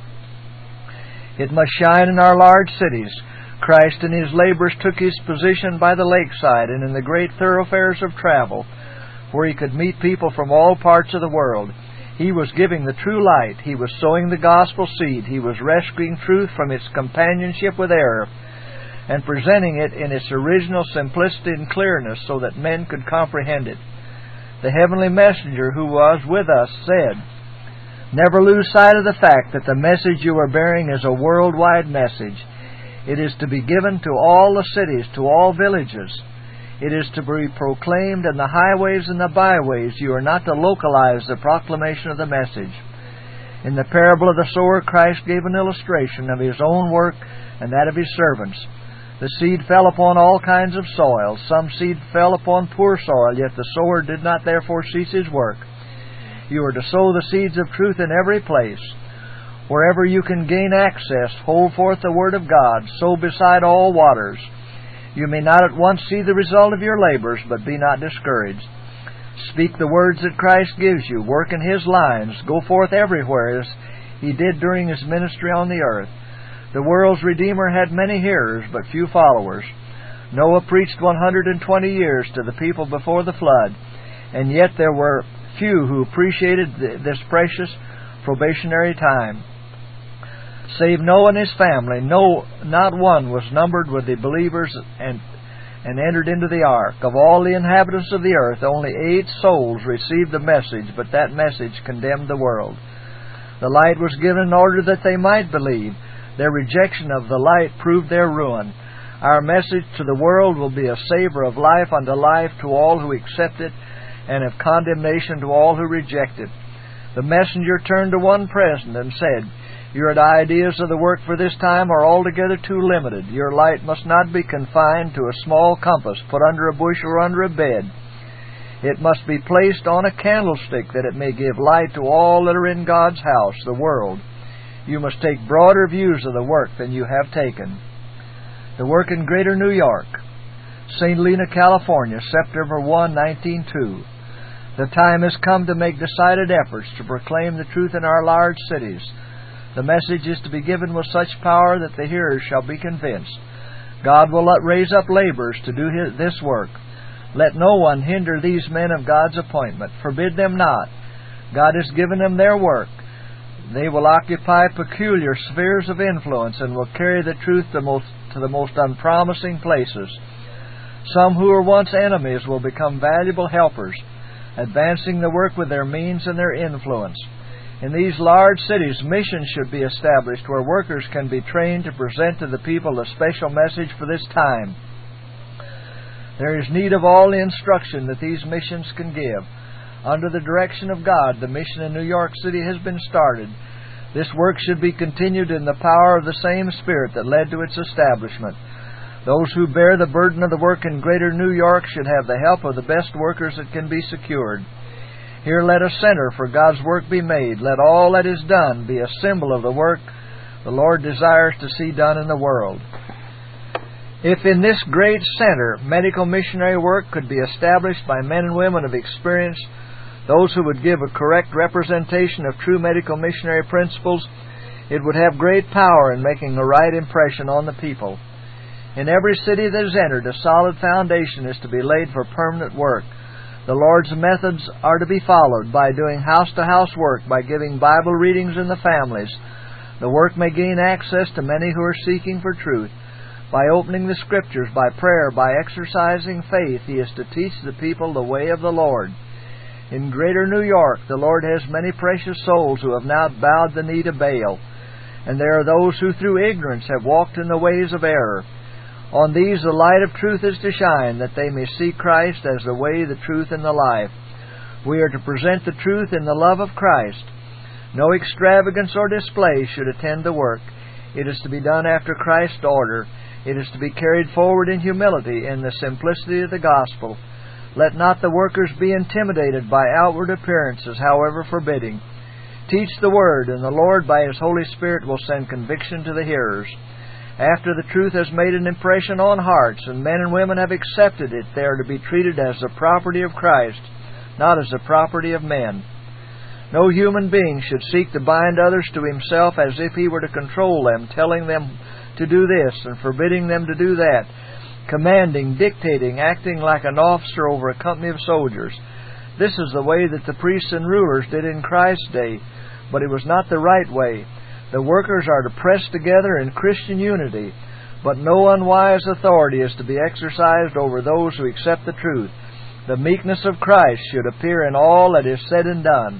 It must shine in our large cities. Christ in His labors took His position by the lakeside and in the great thoroughfares of travel, where He could meet people from all parts of the world. He was giving the true light. He was sowing the gospel seed. He was rescuing truth from its companionship with error and presenting it in its original simplicity and clearness so that men could comprehend it. The heavenly messenger who was with us said, "Never lose sight of the fact that the message you are bearing is a worldwide message. It is to be given to all the cities, to all villages. It is to be proclaimed in the highways and the byways. You are not to localize the proclamation of the message." In the parable of the sower, Christ gave an illustration of His own work and that of His servants. The seed fell upon all kinds of soil. Some seed fell upon poor soil, yet the sower did not therefore cease his work. You are to sow the seeds of truth in every place. Wherever you can gain access, hold forth the Word of God. Sow beside all waters. You may not at once see the result of your labors, but be not discouraged. Speak the words that Christ gives you. Work in His lines. Go forth everywhere as He did during His ministry on the earth. The world's Redeemer had many hearers, but few followers. Noah preached one hundred twenty years to the people before the flood, and yet there were few who appreciated this precious probationary time. Save Noah and his family, no, not one was numbered with the believers and, and entered into the ark. Of all the inhabitants of the earth, only eight souls received the message, but that message condemned the world. The light was given in order that they might believe. Their rejection of the light proved their ruin. Our message to the world will be a savor of life unto life to all who accept it, and of condemnation to all who reject it. The messenger turned to one present and said, "Your ideas of the work for this time are altogether too limited. Your light must not be confined to a small compass put under a bush or under a bed. It must be placed on a candlestick that it may give light to all that are in God's house, the world. You must take broader views of the work than you have taken." The work in Greater New York. Saint Helena, California, September first, nineteen oh two. The time has come to make decided efforts to proclaim the truth in our large cities. The message is to be given with such power that the hearers shall be convinced. God will raise up laborers to do his, this work. Let no one hinder these men of God's appointment. Forbid them not. God has given them their work. They will occupy peculiar spheres of influence and will carry the truth to, most, to the most unpromising places. Some who were once enemies will become valuable helpers, advancing the work with their means and their influence. In these large cities, missions should be established where workers can be trained to present to the people a special message for this time. There is need of all the instruction that these missions can give. Under the direction of God, the mission in New York City has been started. This work should be continued in the power of the same Spirit that led to its establishment. Those who bear the burden of the work in Greater New York should have the help of the best workers that can be secured. Here let a center for God's work be made. Let all that is done be a symbol of the work the Lord desires to see done in the world. If in this great center medical missionary work could be established by men and women of experience, those who would give a correct representation of true medical missionary principles, it would have great power in making a right impression on the people. In every city that is entered, a solid foundation is to be laid for permanent work. The Lord's methods are to be followed by doing house-to-house work, by giving Bible readings in the families. The work may gain access to many who are seeking for truth. By opening the Scriptures, by prayer, by exercising faith, He is to teach the people the way of the Lord. In Greater New York, the Lord has many precious souls who have now bowed the knee to Baal, and there are those who through ignorance have walked in the ways of error. On these the light of truth is to shine, that they may see Christ as the way, the truth, and the life. We are to present the truth in the love of Christ. No extravagance or display should attend the work. It is to be done after Christ's order. It is to be carried forward in humility, in the simplicity of the gospel. Let not the workers be intimidated by outward appearances, however forbidding. Teach the Word, and the Lord by His Holy Spirit will send conviction to the hearers. After the truth has made an impression on hearts, and men and women have accepted it, they are to be treated as the property of Christ, not as the property of men. No human being should seek to bind others to himself as if he were to control them, telling them to do this and forbidding them to do that, commanding, dictating, acting like an officer over a company of soldiers. This is the way that the priests and rulers did in Christ's day, but it was not the right way. The workers are to press together in Christian unity, but no unwise authority is to be exercised over those who accept the truth. The meekness of Christ should appear in all that is said and done.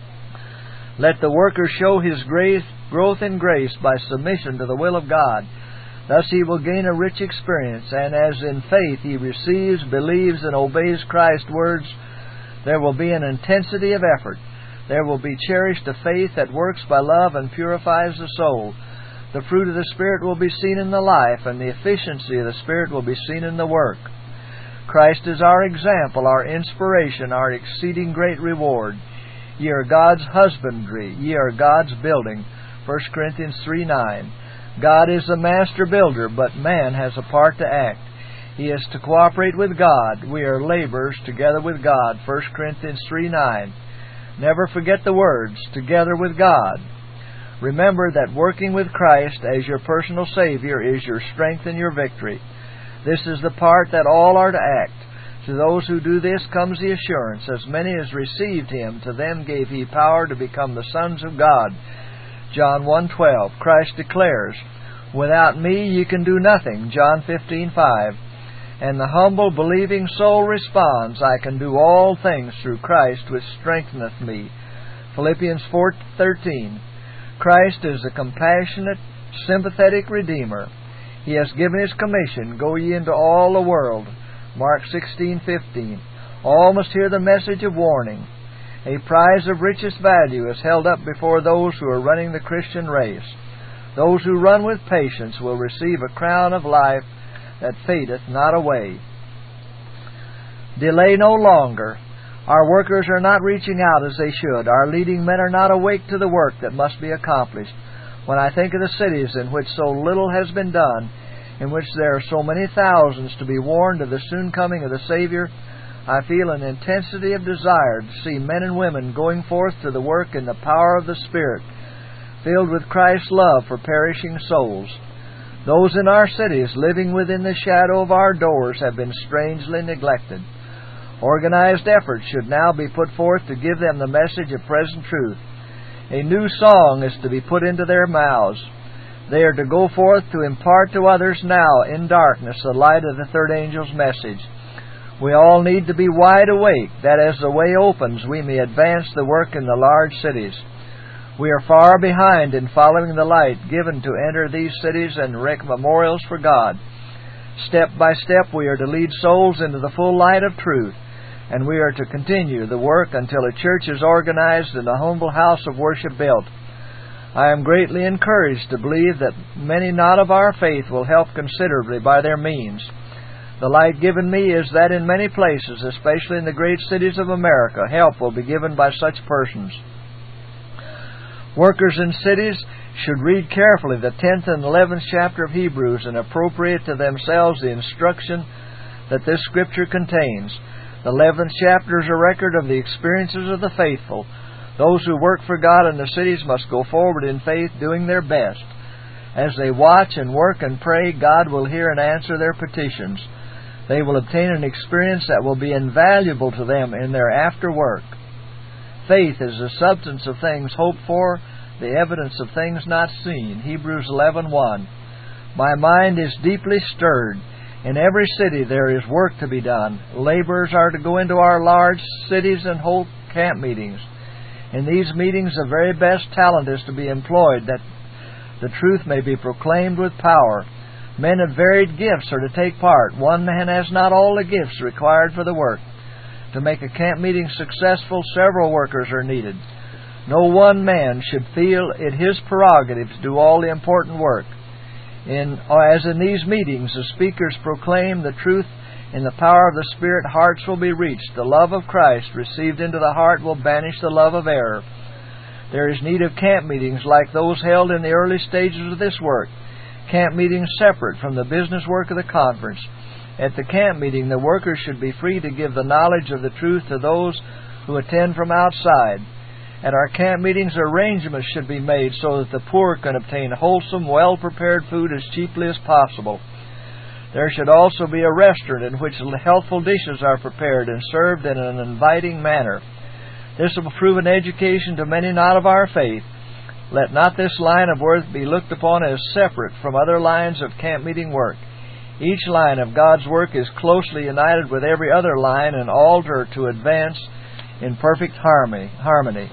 Let the worker show his grace, growth in grace by submission to the will of God. Thus he will gain a rich experience, and as in faith he receives, believes, and obeys Christ's words, there will be an intensity of effort. There will be cherished a faith that works by love and purifies the soul. The fruit of the Spirit will be seen in the life, and the efficiency of the Spirit will be seen in the work. Christ is our example, our inspiration, our exceeding great reward. Ye are God's husbandry, ye are God's building. First Corinthians three nine. God is the master builder, but man has a part to act. He is to cooperate with God. We are laborers together with God. First Corinthians three nine. Never forget the words, together with God. Remember that working with Christ as your personal Savior is your strength and your victory. This is the part that all are to act. To those who do this comes the assurance, as many as received Him, to them gave He power to become the sons of God. John one twelve. Christ declares, without me ye can do nothing. John fifteen five. And the humble, believing soul responds, I can do all things through Christ which strengtheneth me. Philippians four thirteen. Christ is a compassionate, sympathetic Redeemer. He has given His commission, go ye into all the world. Mark sixteen fifteen. All must hear the message of warning. A prize of richest value is held up before those who are running the Christian race. Those who run with patience will receive a crown of life that fadeth not away. Delay no longer. Our workers are not reaching out as they should. Our leading men are not awake to the work that must be accomplished. When I think of the cities in which so little has been done, in which there are so many thousands to be warned of the soon coming of the Savior, I feel an intensity of desire to see men and women going forth to the work in the power of the Spirit, filled with Christ's love for perishing souls. Those in our cities living within the shadow of our doors have been strangely neglected. Organized efforts should now be put forth to give them the message of present truth. A new song is to be put into their mouths. They are to go forth to impart to others now in darkness the light of the third angel's message. We all need to be wide awake, that as the way opens we may advance the work in the large cities. We are far behind in following the light given to enter these cities and erect memorials for God. Step by step we are to lead souls into the full light of truth, and we are to continue the work until a church is organized and a humble house of worship built. I am greatly encouraged to believe that many not of our faith will help considerably by their means. The light given me is that in many places, especially in the great cities of America, help will be given by such persons. Workers in cities should read carefully the tenth and eleventh chapter of Hebrews and appropriate to themselves the instruction that this Scripture contains. The eleventh chapter is a record of the experiences of the faithful. Those who work for God in the cities must go forward in faith, doing their best. As they watch and work and pray, God will hear and answer their petitions. They will obtain an experience that will be invaluable to them in their after work. Faith is the substance of things hoped for, the evidence of things not seen. Hebrews eleven one. My mind is deeply stirred. In every city there is work to be done. Laborers are to go into our large cities and hold camp meetings. In these meetings the very best talent is to be employed, that the truth may be proclaimed with power. Men of varied gifts are to take part. One man has not all the gifts required for the work. To make a camp meeting successful, several workers are needed. No one man should feel it his prerogative to do all the important work. In, as in these meetings, the speakers proclaim the truth in the power of the Spirit, hearts will be reached. The love of Christ received into the heart will banish the love of error. There is need of camp meetings like those held in the early stages of this work. Camp meetings separate from the business work of the conference. At the camp meeting, the workers should be free to give the knowledge of the truth to those who attend from outside. At our camp meetings, arrangements should be made so that the poor can obtain wholesome, well-prepared food as cheaply as possible. There should also be a restaurant in which healthful dishes are prepared and served in an inviting manner. This will prove an education to many not of our faith. Let not this line of work be looked upon as separate from other lines of camp meeting work. Each line of God's work is closely united with every other line, and all are to advance in perfect harmony.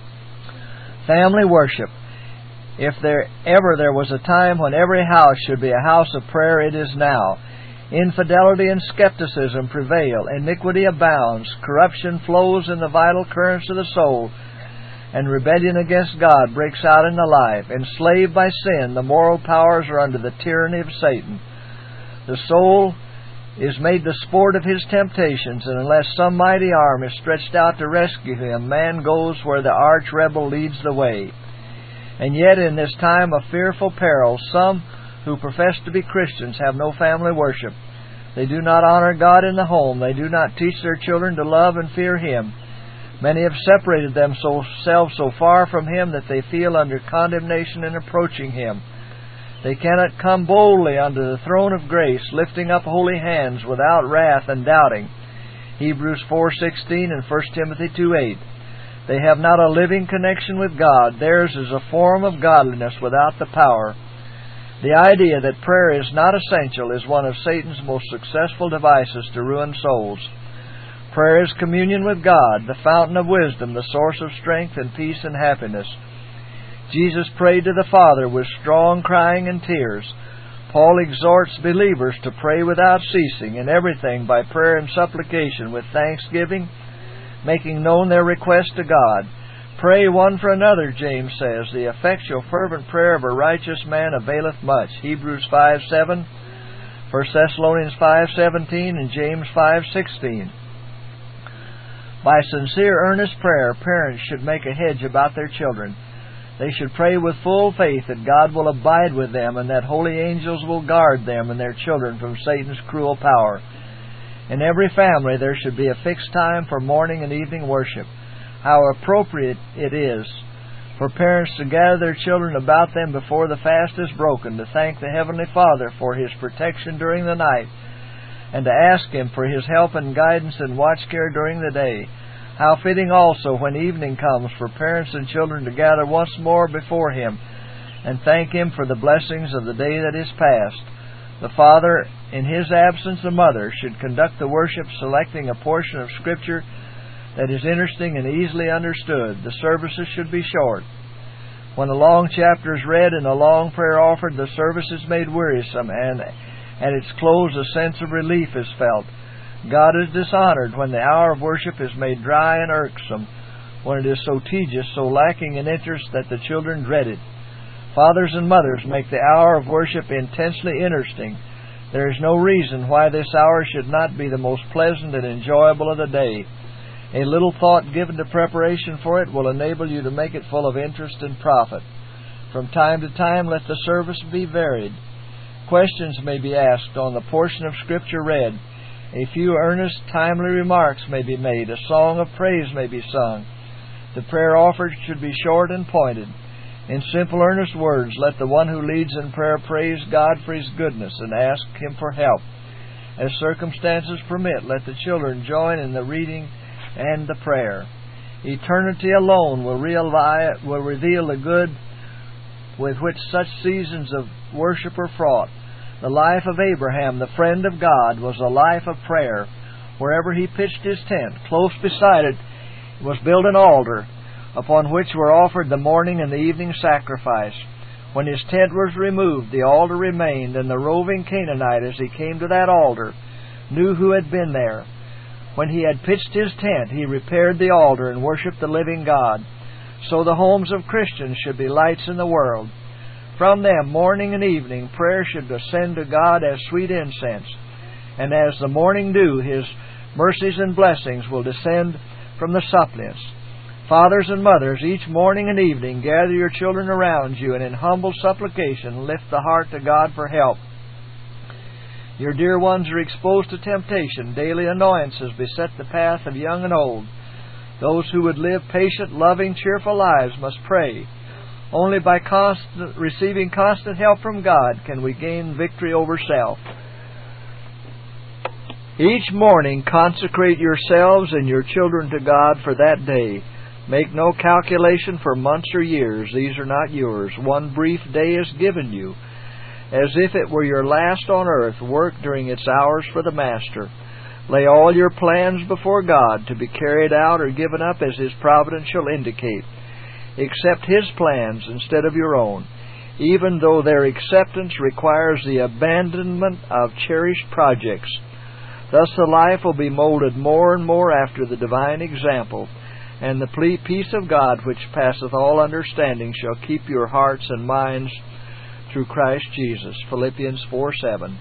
Family worship. If there ever there was a time when every house should be a house of prayer, it is now. Infidelity and skepticism prevail. Iniquity abounds. Corruption flows in the vital currents of the soul. And rebellion against God breaks out in the life. Enslaved by sin, the moral powers are under the tyranny of Satan. The soul is made the sport of his temptations, and unless some mighty arm is stretched out to rescue him, man goes where the arch rebel leads the way. And yet in this time of fearful peril, some who profess to be Christians have no family worship. They do not honor God in the home. They do not teach their children to love and fear Him. Many have separated themselves so far from Him that they feel under condemnation in approaching Him. They cannot come boldly under the throne of grace, lifting up holy hands without wrath and doubting. Hebrews four sixteen and First Timothy two eight. They have not a living connection with God. Theirs is a form of godliness without the power. The idea that prayer is not essential is one of Satan's most successful devices to ruin souls. Prayer is communion with God, the fountain of wisdom, the source of strength and peace and happiness. Jesus prayed to the Father with strong crying and tears. Paul exhorts believers to pray without ceasing in everything by prayer and supplication with thanksgiving, making known their requests to God. Pray one for another, James says. The effectual fervent prayer of a righteous man availeth much. Hebrews five seven, First Thessalonians five seventeen, and James five sixteen. By sincere, earnest prayer, parents should make a hedge about their children. They should pray with full faith that God will abide with them and that holy angels will guard them and their children from Satan's cruel power. In every family there should be a fixed time for morning and evening worship. How appropriate it is for parents to gather their children about them before the fast is broken, to thank the Heavenly Father for His protection during the night, and to ask Him for His help and guidance and watch care during the day. How fitting also when evening comes for parents and children to gather once more before Him and thank Him for the blessings of the day that is past. The father, in his absence the mother, should conduct the worship, selecting a portion of Scripture that is interesting and easily understood. The services should be short. When a long chapter is read and a long prayer offered, the service is made wearisome, and at its close a sense of relief is felt. God is dishonored when the hour of worship is made dry and irksome, when it is so tedious, so lacking in interest that the children dread it. Fathers and mothers make the hour of worship intensely interesting. There is no reason why this hour should not be the most pleasant and enjoyable of the day. A little thought given to preparation for it will enable you to make it full of interest and profit. From time to time, let the service be varied. Questions may be asked on the portion of Scripture read. A few earnest, timely remarks may be made. A song of praise may be sung. The prayer offered should be short and pointed. In simple, earnest words, let the one who leads in prayer praise God for His goodness and ask Him for help. As circumstances permit, let the children join in the reading and the prayer. Eternity alone will, realize, will reveal the good with which such seasons of worship are fraught. The life of Abraham, the friend of God, was a life of prayer. Wherever he pitched his tent, close beside it was built an altar, upon which were offered the morning and the evening sacrifice. When his tent was removed, the altar remained, and the roving Canaanite, as he came to that altar, knew who had been there. When he had pitched his tent, he repaired the altar and worshipped the living God. So the homes of Christians should be lights in the world. From them, morning and evening, prayer should ascend to God as sweet incense. And as the morning dew, His mercies and blessings will descend from the suppliants. Fathers and mothers, each morning and evening, gather your children around you, and in humble supplication lift the heart to God for help. Your dear ones are exposed to temptation. Daily annoyances beset the path of young and old. Those who would live patient, loving, cheerful lives must pray. Only by constant, receiving constant help from God can we gain victory over self. Each morning, consecrate yourselves and your children to God for that day. Make no calculation for months or years. These are not yours. One brief day is given you. As if it were your last on earth, work during its hours for the Master. Lay all your plans before God to be carried out or given up as His providence shall indicate. Accept His plans instead of your own, even though their acceptance requires the abandonment of cherished projects. Thus the life will be molded more and more after the divine example, and the peace of God, which passeth all understanding, shall keep your hearts and minds through Christ Jesus. Philippians four seven.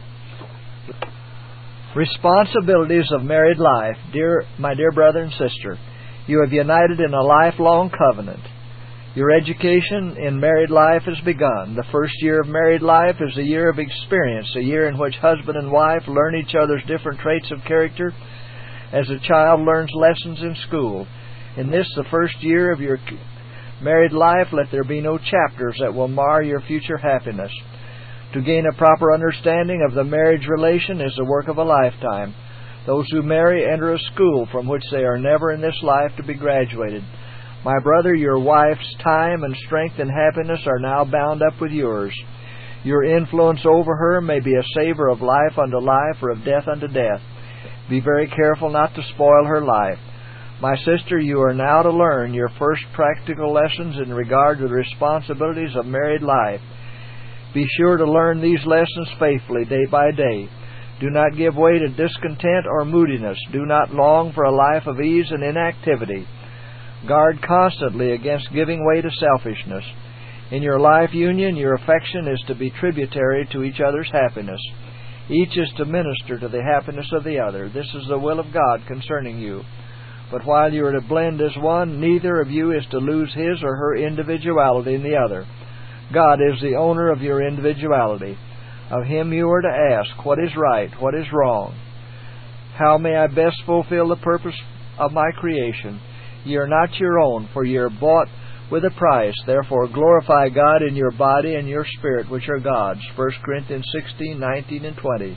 Responsibilities of married life. Dear, my dear brother and sister, you have united in a lifelong covenant. Your education in married life has begun. The first year of married life is a year of experience, a year in which husband and wife learn each other's different traits of character as a child learns lessons in school. In this, the first year of your married life, let there be no chapters that will mar your future happiness. To gain a proper understanding of the marriage relation is the work of a lifetime. Those who marry enter a school from which they are never in this life to be graduated. My brother, your wife's time and strength and happiness are now bound up with yours. Your influence over her may be a savor of life unto life or of death unto death. Be very careful not to spoil her life. My sister, you are now to learn your first practical lessons in regard to the responsibilities of married life. Be sure to learn these lessons faithfully day by day. Do not give way to discontent or moodiness. Do not long for a life of ease and inactivity. Guard constantly against giving way to selfishness. In your life union, your affection is to be tributary to each other's happiness. Each is to minister to the happiness of the other. This is the will of God concerning you. But while you are to blend as one, neither of you is to lose his or her individuality in the other. God is the owner of your individuality. Of Him you are to ask, what is right, what is wrong? How may I best fulfill the purpose of my creation? Ye are not your own, for ye are bought with a price. Therefore glorify God in your body and your spirit, which are God's. First Corinthians sixteen, nineteen, and twenty.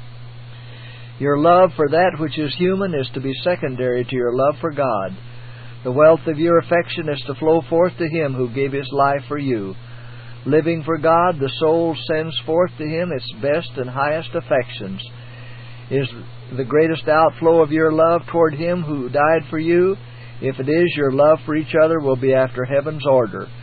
Your love for that which is human is to be secondary to your love for God. The wealth of your affection is to flow forth to Him who gave His life for you. Living for God, the soul sends forth to Him its best and highest affections. Is the greatest outflow of your love toward Him who died for you? If it is, your love for each other will be after heaven's order.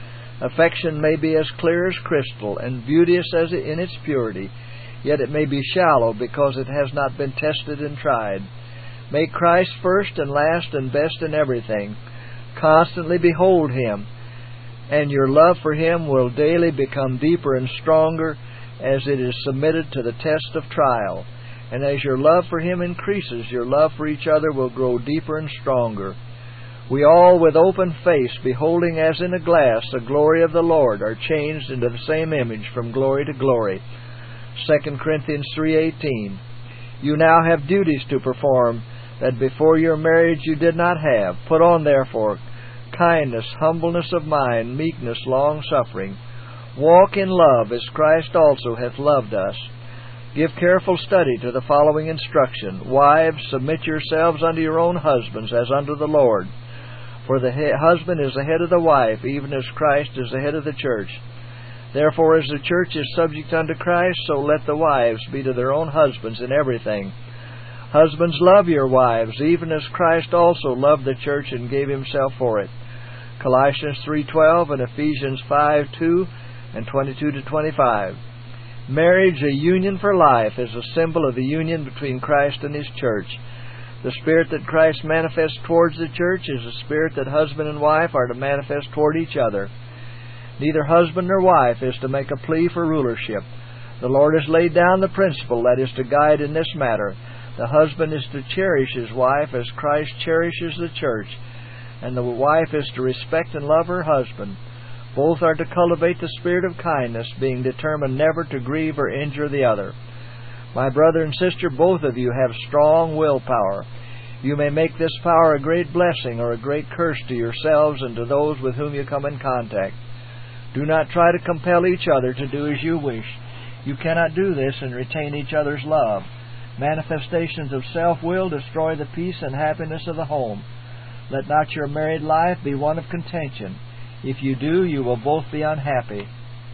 Affection may be as clear as crystal and beauteous as in its purity, yet it may be shallow because it has not been tested and tried. Make Christ first and last and best in everything. Constantly behold Him, and your love for Him will daily become deeper and stronger as it is submitted to the test of trial. And as your love for Him increases, your love for each other will grow deeper and stronger. We all, with open face, beholding as in a glass the glory of the Lord, are changed into the same image from glory to glory. Second Corinthians three eighteen. You now have duties to perform that before your marriage you did not have. Put on, therefore, kindness, humbleness of mind, meekness, long-suffering. Walk in love, as Christ also hath loved us. Give careful study to the following instruction. Wives, submit yourselves unto your own husbands, as unto the Lord. For the husband is the head of the wife, even as Christ is the head of the church. Therefore, as the church is subject unto Christ, so let the wives be to their own husbands in everything. Husbands, love your wives, even as Christ also loved the church and gave Himself for it. Colossians three twelve and Ephesians five two and twenty-two to twenty-five. Marriage, a union for life, is a symbol of the union between Christ and His church. The spirit that Christ manifests towards the church is the spirit that husband and wife are to manifest toward each other. Neither husband nor wife is to make a plea for rulership. The Lord has laid down the principle that is to guide in this matter. The husband is to cherish his wife as Christ cherishes the church, and the wife is to respect and love her husband. Both are to cultivate the spirit of kindness, being determined never to grieve or injure the other. My brother and sister, both of you have strong willpower. You may make this power a great blessing or a great curse to yourselves and to those with whom you come in contact. Do not try to compel each other to do as you wish. You cannot do this and retain each other's love. Manifestations of self-will destroy the peace and happiness of the home. Let not your married life be one of contention. If you do, you will both be unhappy.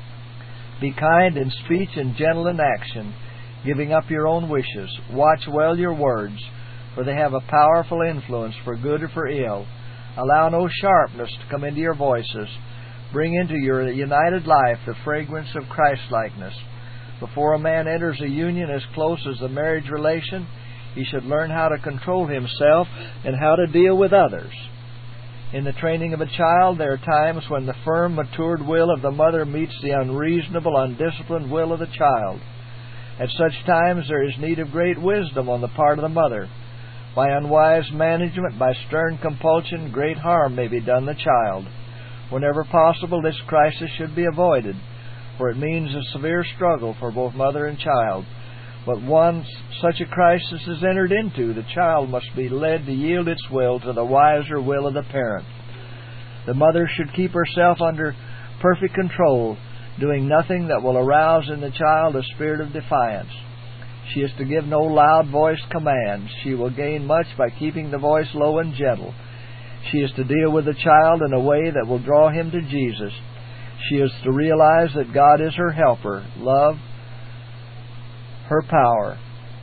Be kind in speech and gentle in action, giving up your own wishes. Watch well your words, for they have a powerful influence for good or for ill. Allow no sharpness to come into your voices. Bring into your united life the fragrance of Christ-likeness. Before a man enters a union as close as the marriage relation, he should learn how to control himself and how to deal with others. In the training of a child, there are times when the firm, matured will of the mother meets the unreasonable, undisciplined will of the child. At such times there is need of great wisdom on the part of the mother. By unwise management, by stern compulsion, great harm may be done the child. Whenever possible, this crisis should be avoided, for it means a severe struggle for both mother and child. But once such a crisis is entered into, the child must be led to yield its will to the wiser will of the parent. The mother should keep herself under perfect control, doing nothing that will arouse in the child a spirit of defiance. She is to give no loud-voiced commands. She will gain much by keeping the voice low and gentle. She is to deal with the child in a way that will draw him to Jesus. She is to realize that God is her helper, love, her power.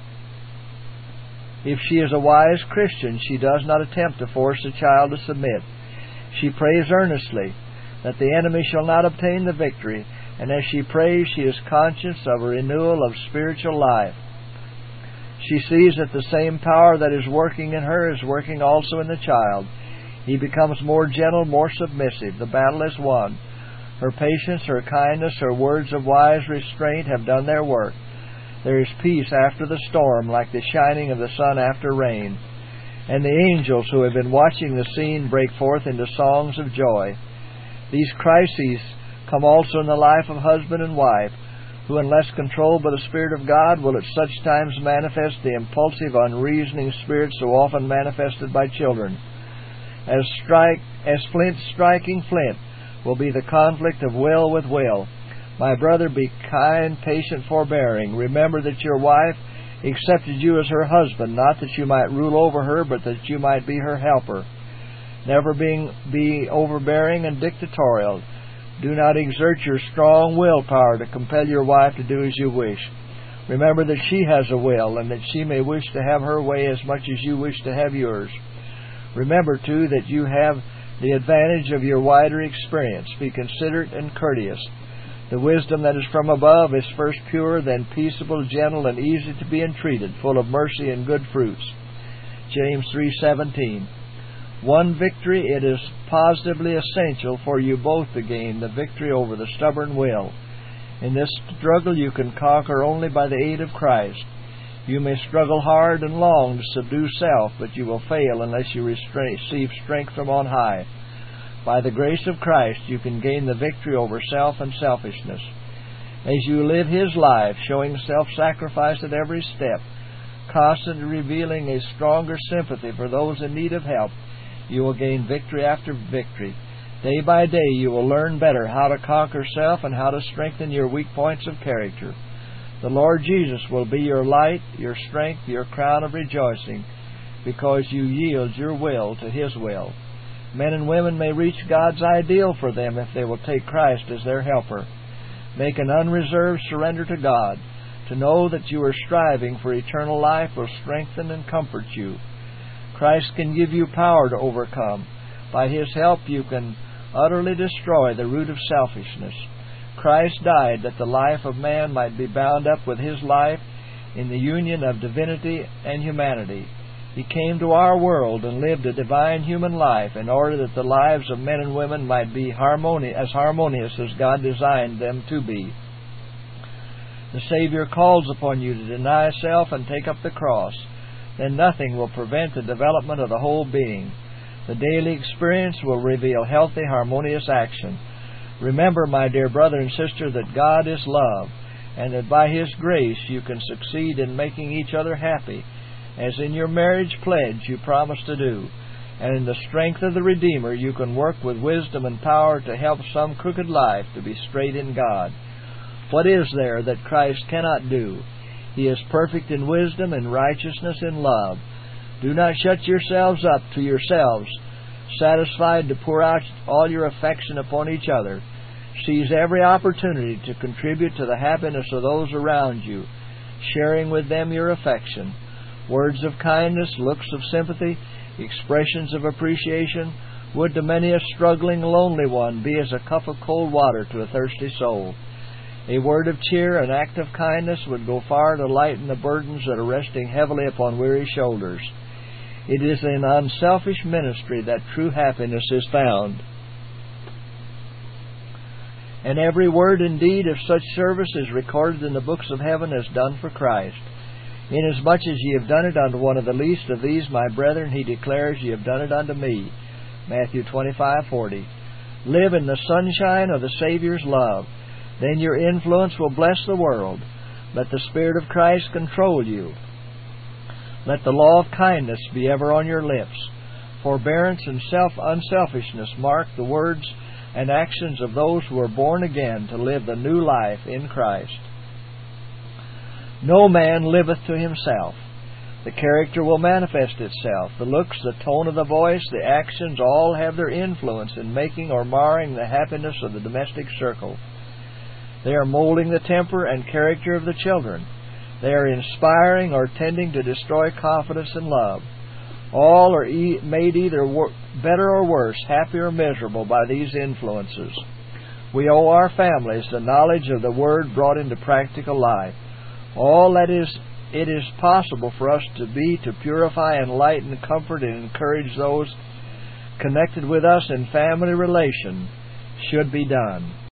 If she is a wise Christian, she does not attempt to force the child to submit. She prays earnestly that the enemy shall not obtain the victory, and as she prays, she is conscious of a renewal of spiritual life. She sees that the same power that is working in her is working also in the child. He becomes more gentle, more submissive. The battle is won. Her patience, her kindness, her words of wise restraint have done their work. There is peace after the storm, like the shining of the sun after rain. And the angels who have been watching the scene break forth into songs of joy. These crises come also in the life of husband and wife, who, unless controlled by the Spirit of God, will at such times manifest the impulsive, unreasoning spirit so often manifested by children. As strike, as flint striking flint will be the conflict of will with will. My brother, be kind, patient, forbearing. Remember that your wife accepted you as her husband, not that you might rule over her, but that you might be her helper. Never being, be overbearing and dictatorial. Do not exert your strong willpower to compel your wife to do as you wish. Remember that she has a will, and that she may wish to have her way as much as you wish to have yours. Remember, too, that you have the advantage of your wider experience. Be considerate and courteous. The wisdom that is from above is first pure, then peaceable, gentle, and easy to be entreated, full of mercy and good fruits. James three seventeen. One victory, it is positively essential for you both to gain, the victory over the stubborn will. In this struggle you can conquer only by the aid of Christ. You may struggle hard and long to subdue self, but you will fail unless you receive strength from on high. By the grace of Christ you can gain the victory over self and selfishness. As you live His life, showing self-sacrifice at every step, constantly revealing a stronger sympathy for those in need of help, you will gain victory after victory. Day by day you will learn better how to conquer self and how to strengthen your weak points of character. The Lord Jesus will be your light, your strength, your crown of rejoicing, because you yield your will to His will. Men and women may reach God's ideal for them if they will take Christ as their helper. Make an unreserved surrender to God. To know that you are striving for eternal life will strengthen and comfort you. Christ can give you power to overcome. By His help you can utterly destroy the root of selfishness. Christ died that the life of man might be bound up with His life in the union of divinity and humanity. He came to our world and lived a divine human life in order that the lives of men and women might be harmoni- as harmonious as God designed them to be. The Savior calls upon you to deny self and take up the cross. Then nothing will prevent the development of the whole being. The daily experience will reveal healthy, harmonious action. Remember, my dear brother and sister, that God is love, and that by His grace you can succeed in making each other happy, as in your marriage pledge you promised to do. And in the strength of the Redeemer you can work with wisdom and power to help some crooked life to be straight in God. What is there that Christ cannot do? He is perfect in wisdom and righteousness in love. Do not shut yourselves up to yourselves, satisfied to pour out all your affection upon each other. Seize every opportunity to contribute to the happiness of those around you, sharing with them your affection. Words of kindness, looks of sympathy, expressions of appreciation would to many a struggling, lonely one be as a cup of cold water to a thirsty soul. A word of cheer, an act of kindness would go far to lighten the burdens that are resting heavily upon weary shoulders. It is in unselfish ministry that true happiness is found. And every word and deed of such service is recorded in the books of heaven as done for Christ. Inasmuch as ye have done it unto one of the least of these, my brethren, He declares, ye have done it unto me. Matthew twenty-five forty. Live in the sunshine of the Savior's love. Then your influence will bless the world. Let the Spirit of Christ control you. Let the law of kindness be ever on your lips. Forbearance and self-unselfishness mark the words and actions of those who are born again to live the new life in Christ. No man liveth to himself. The character will manifest itself. The looks, the tone of the voice, the actions all have their influence in making or marring the happiness of the domestic circle. They are molding the temper and character of the children. They are inspiring or tending to destroy confidence and love. All are e- made either wor- better or worse, happy or miserable by these influences. We owe our families the knowledge of the Word brought into practical life. All that is it is possible for us to be to purify, enlighten, comfort, and encourage those connected with us in family relation should be done.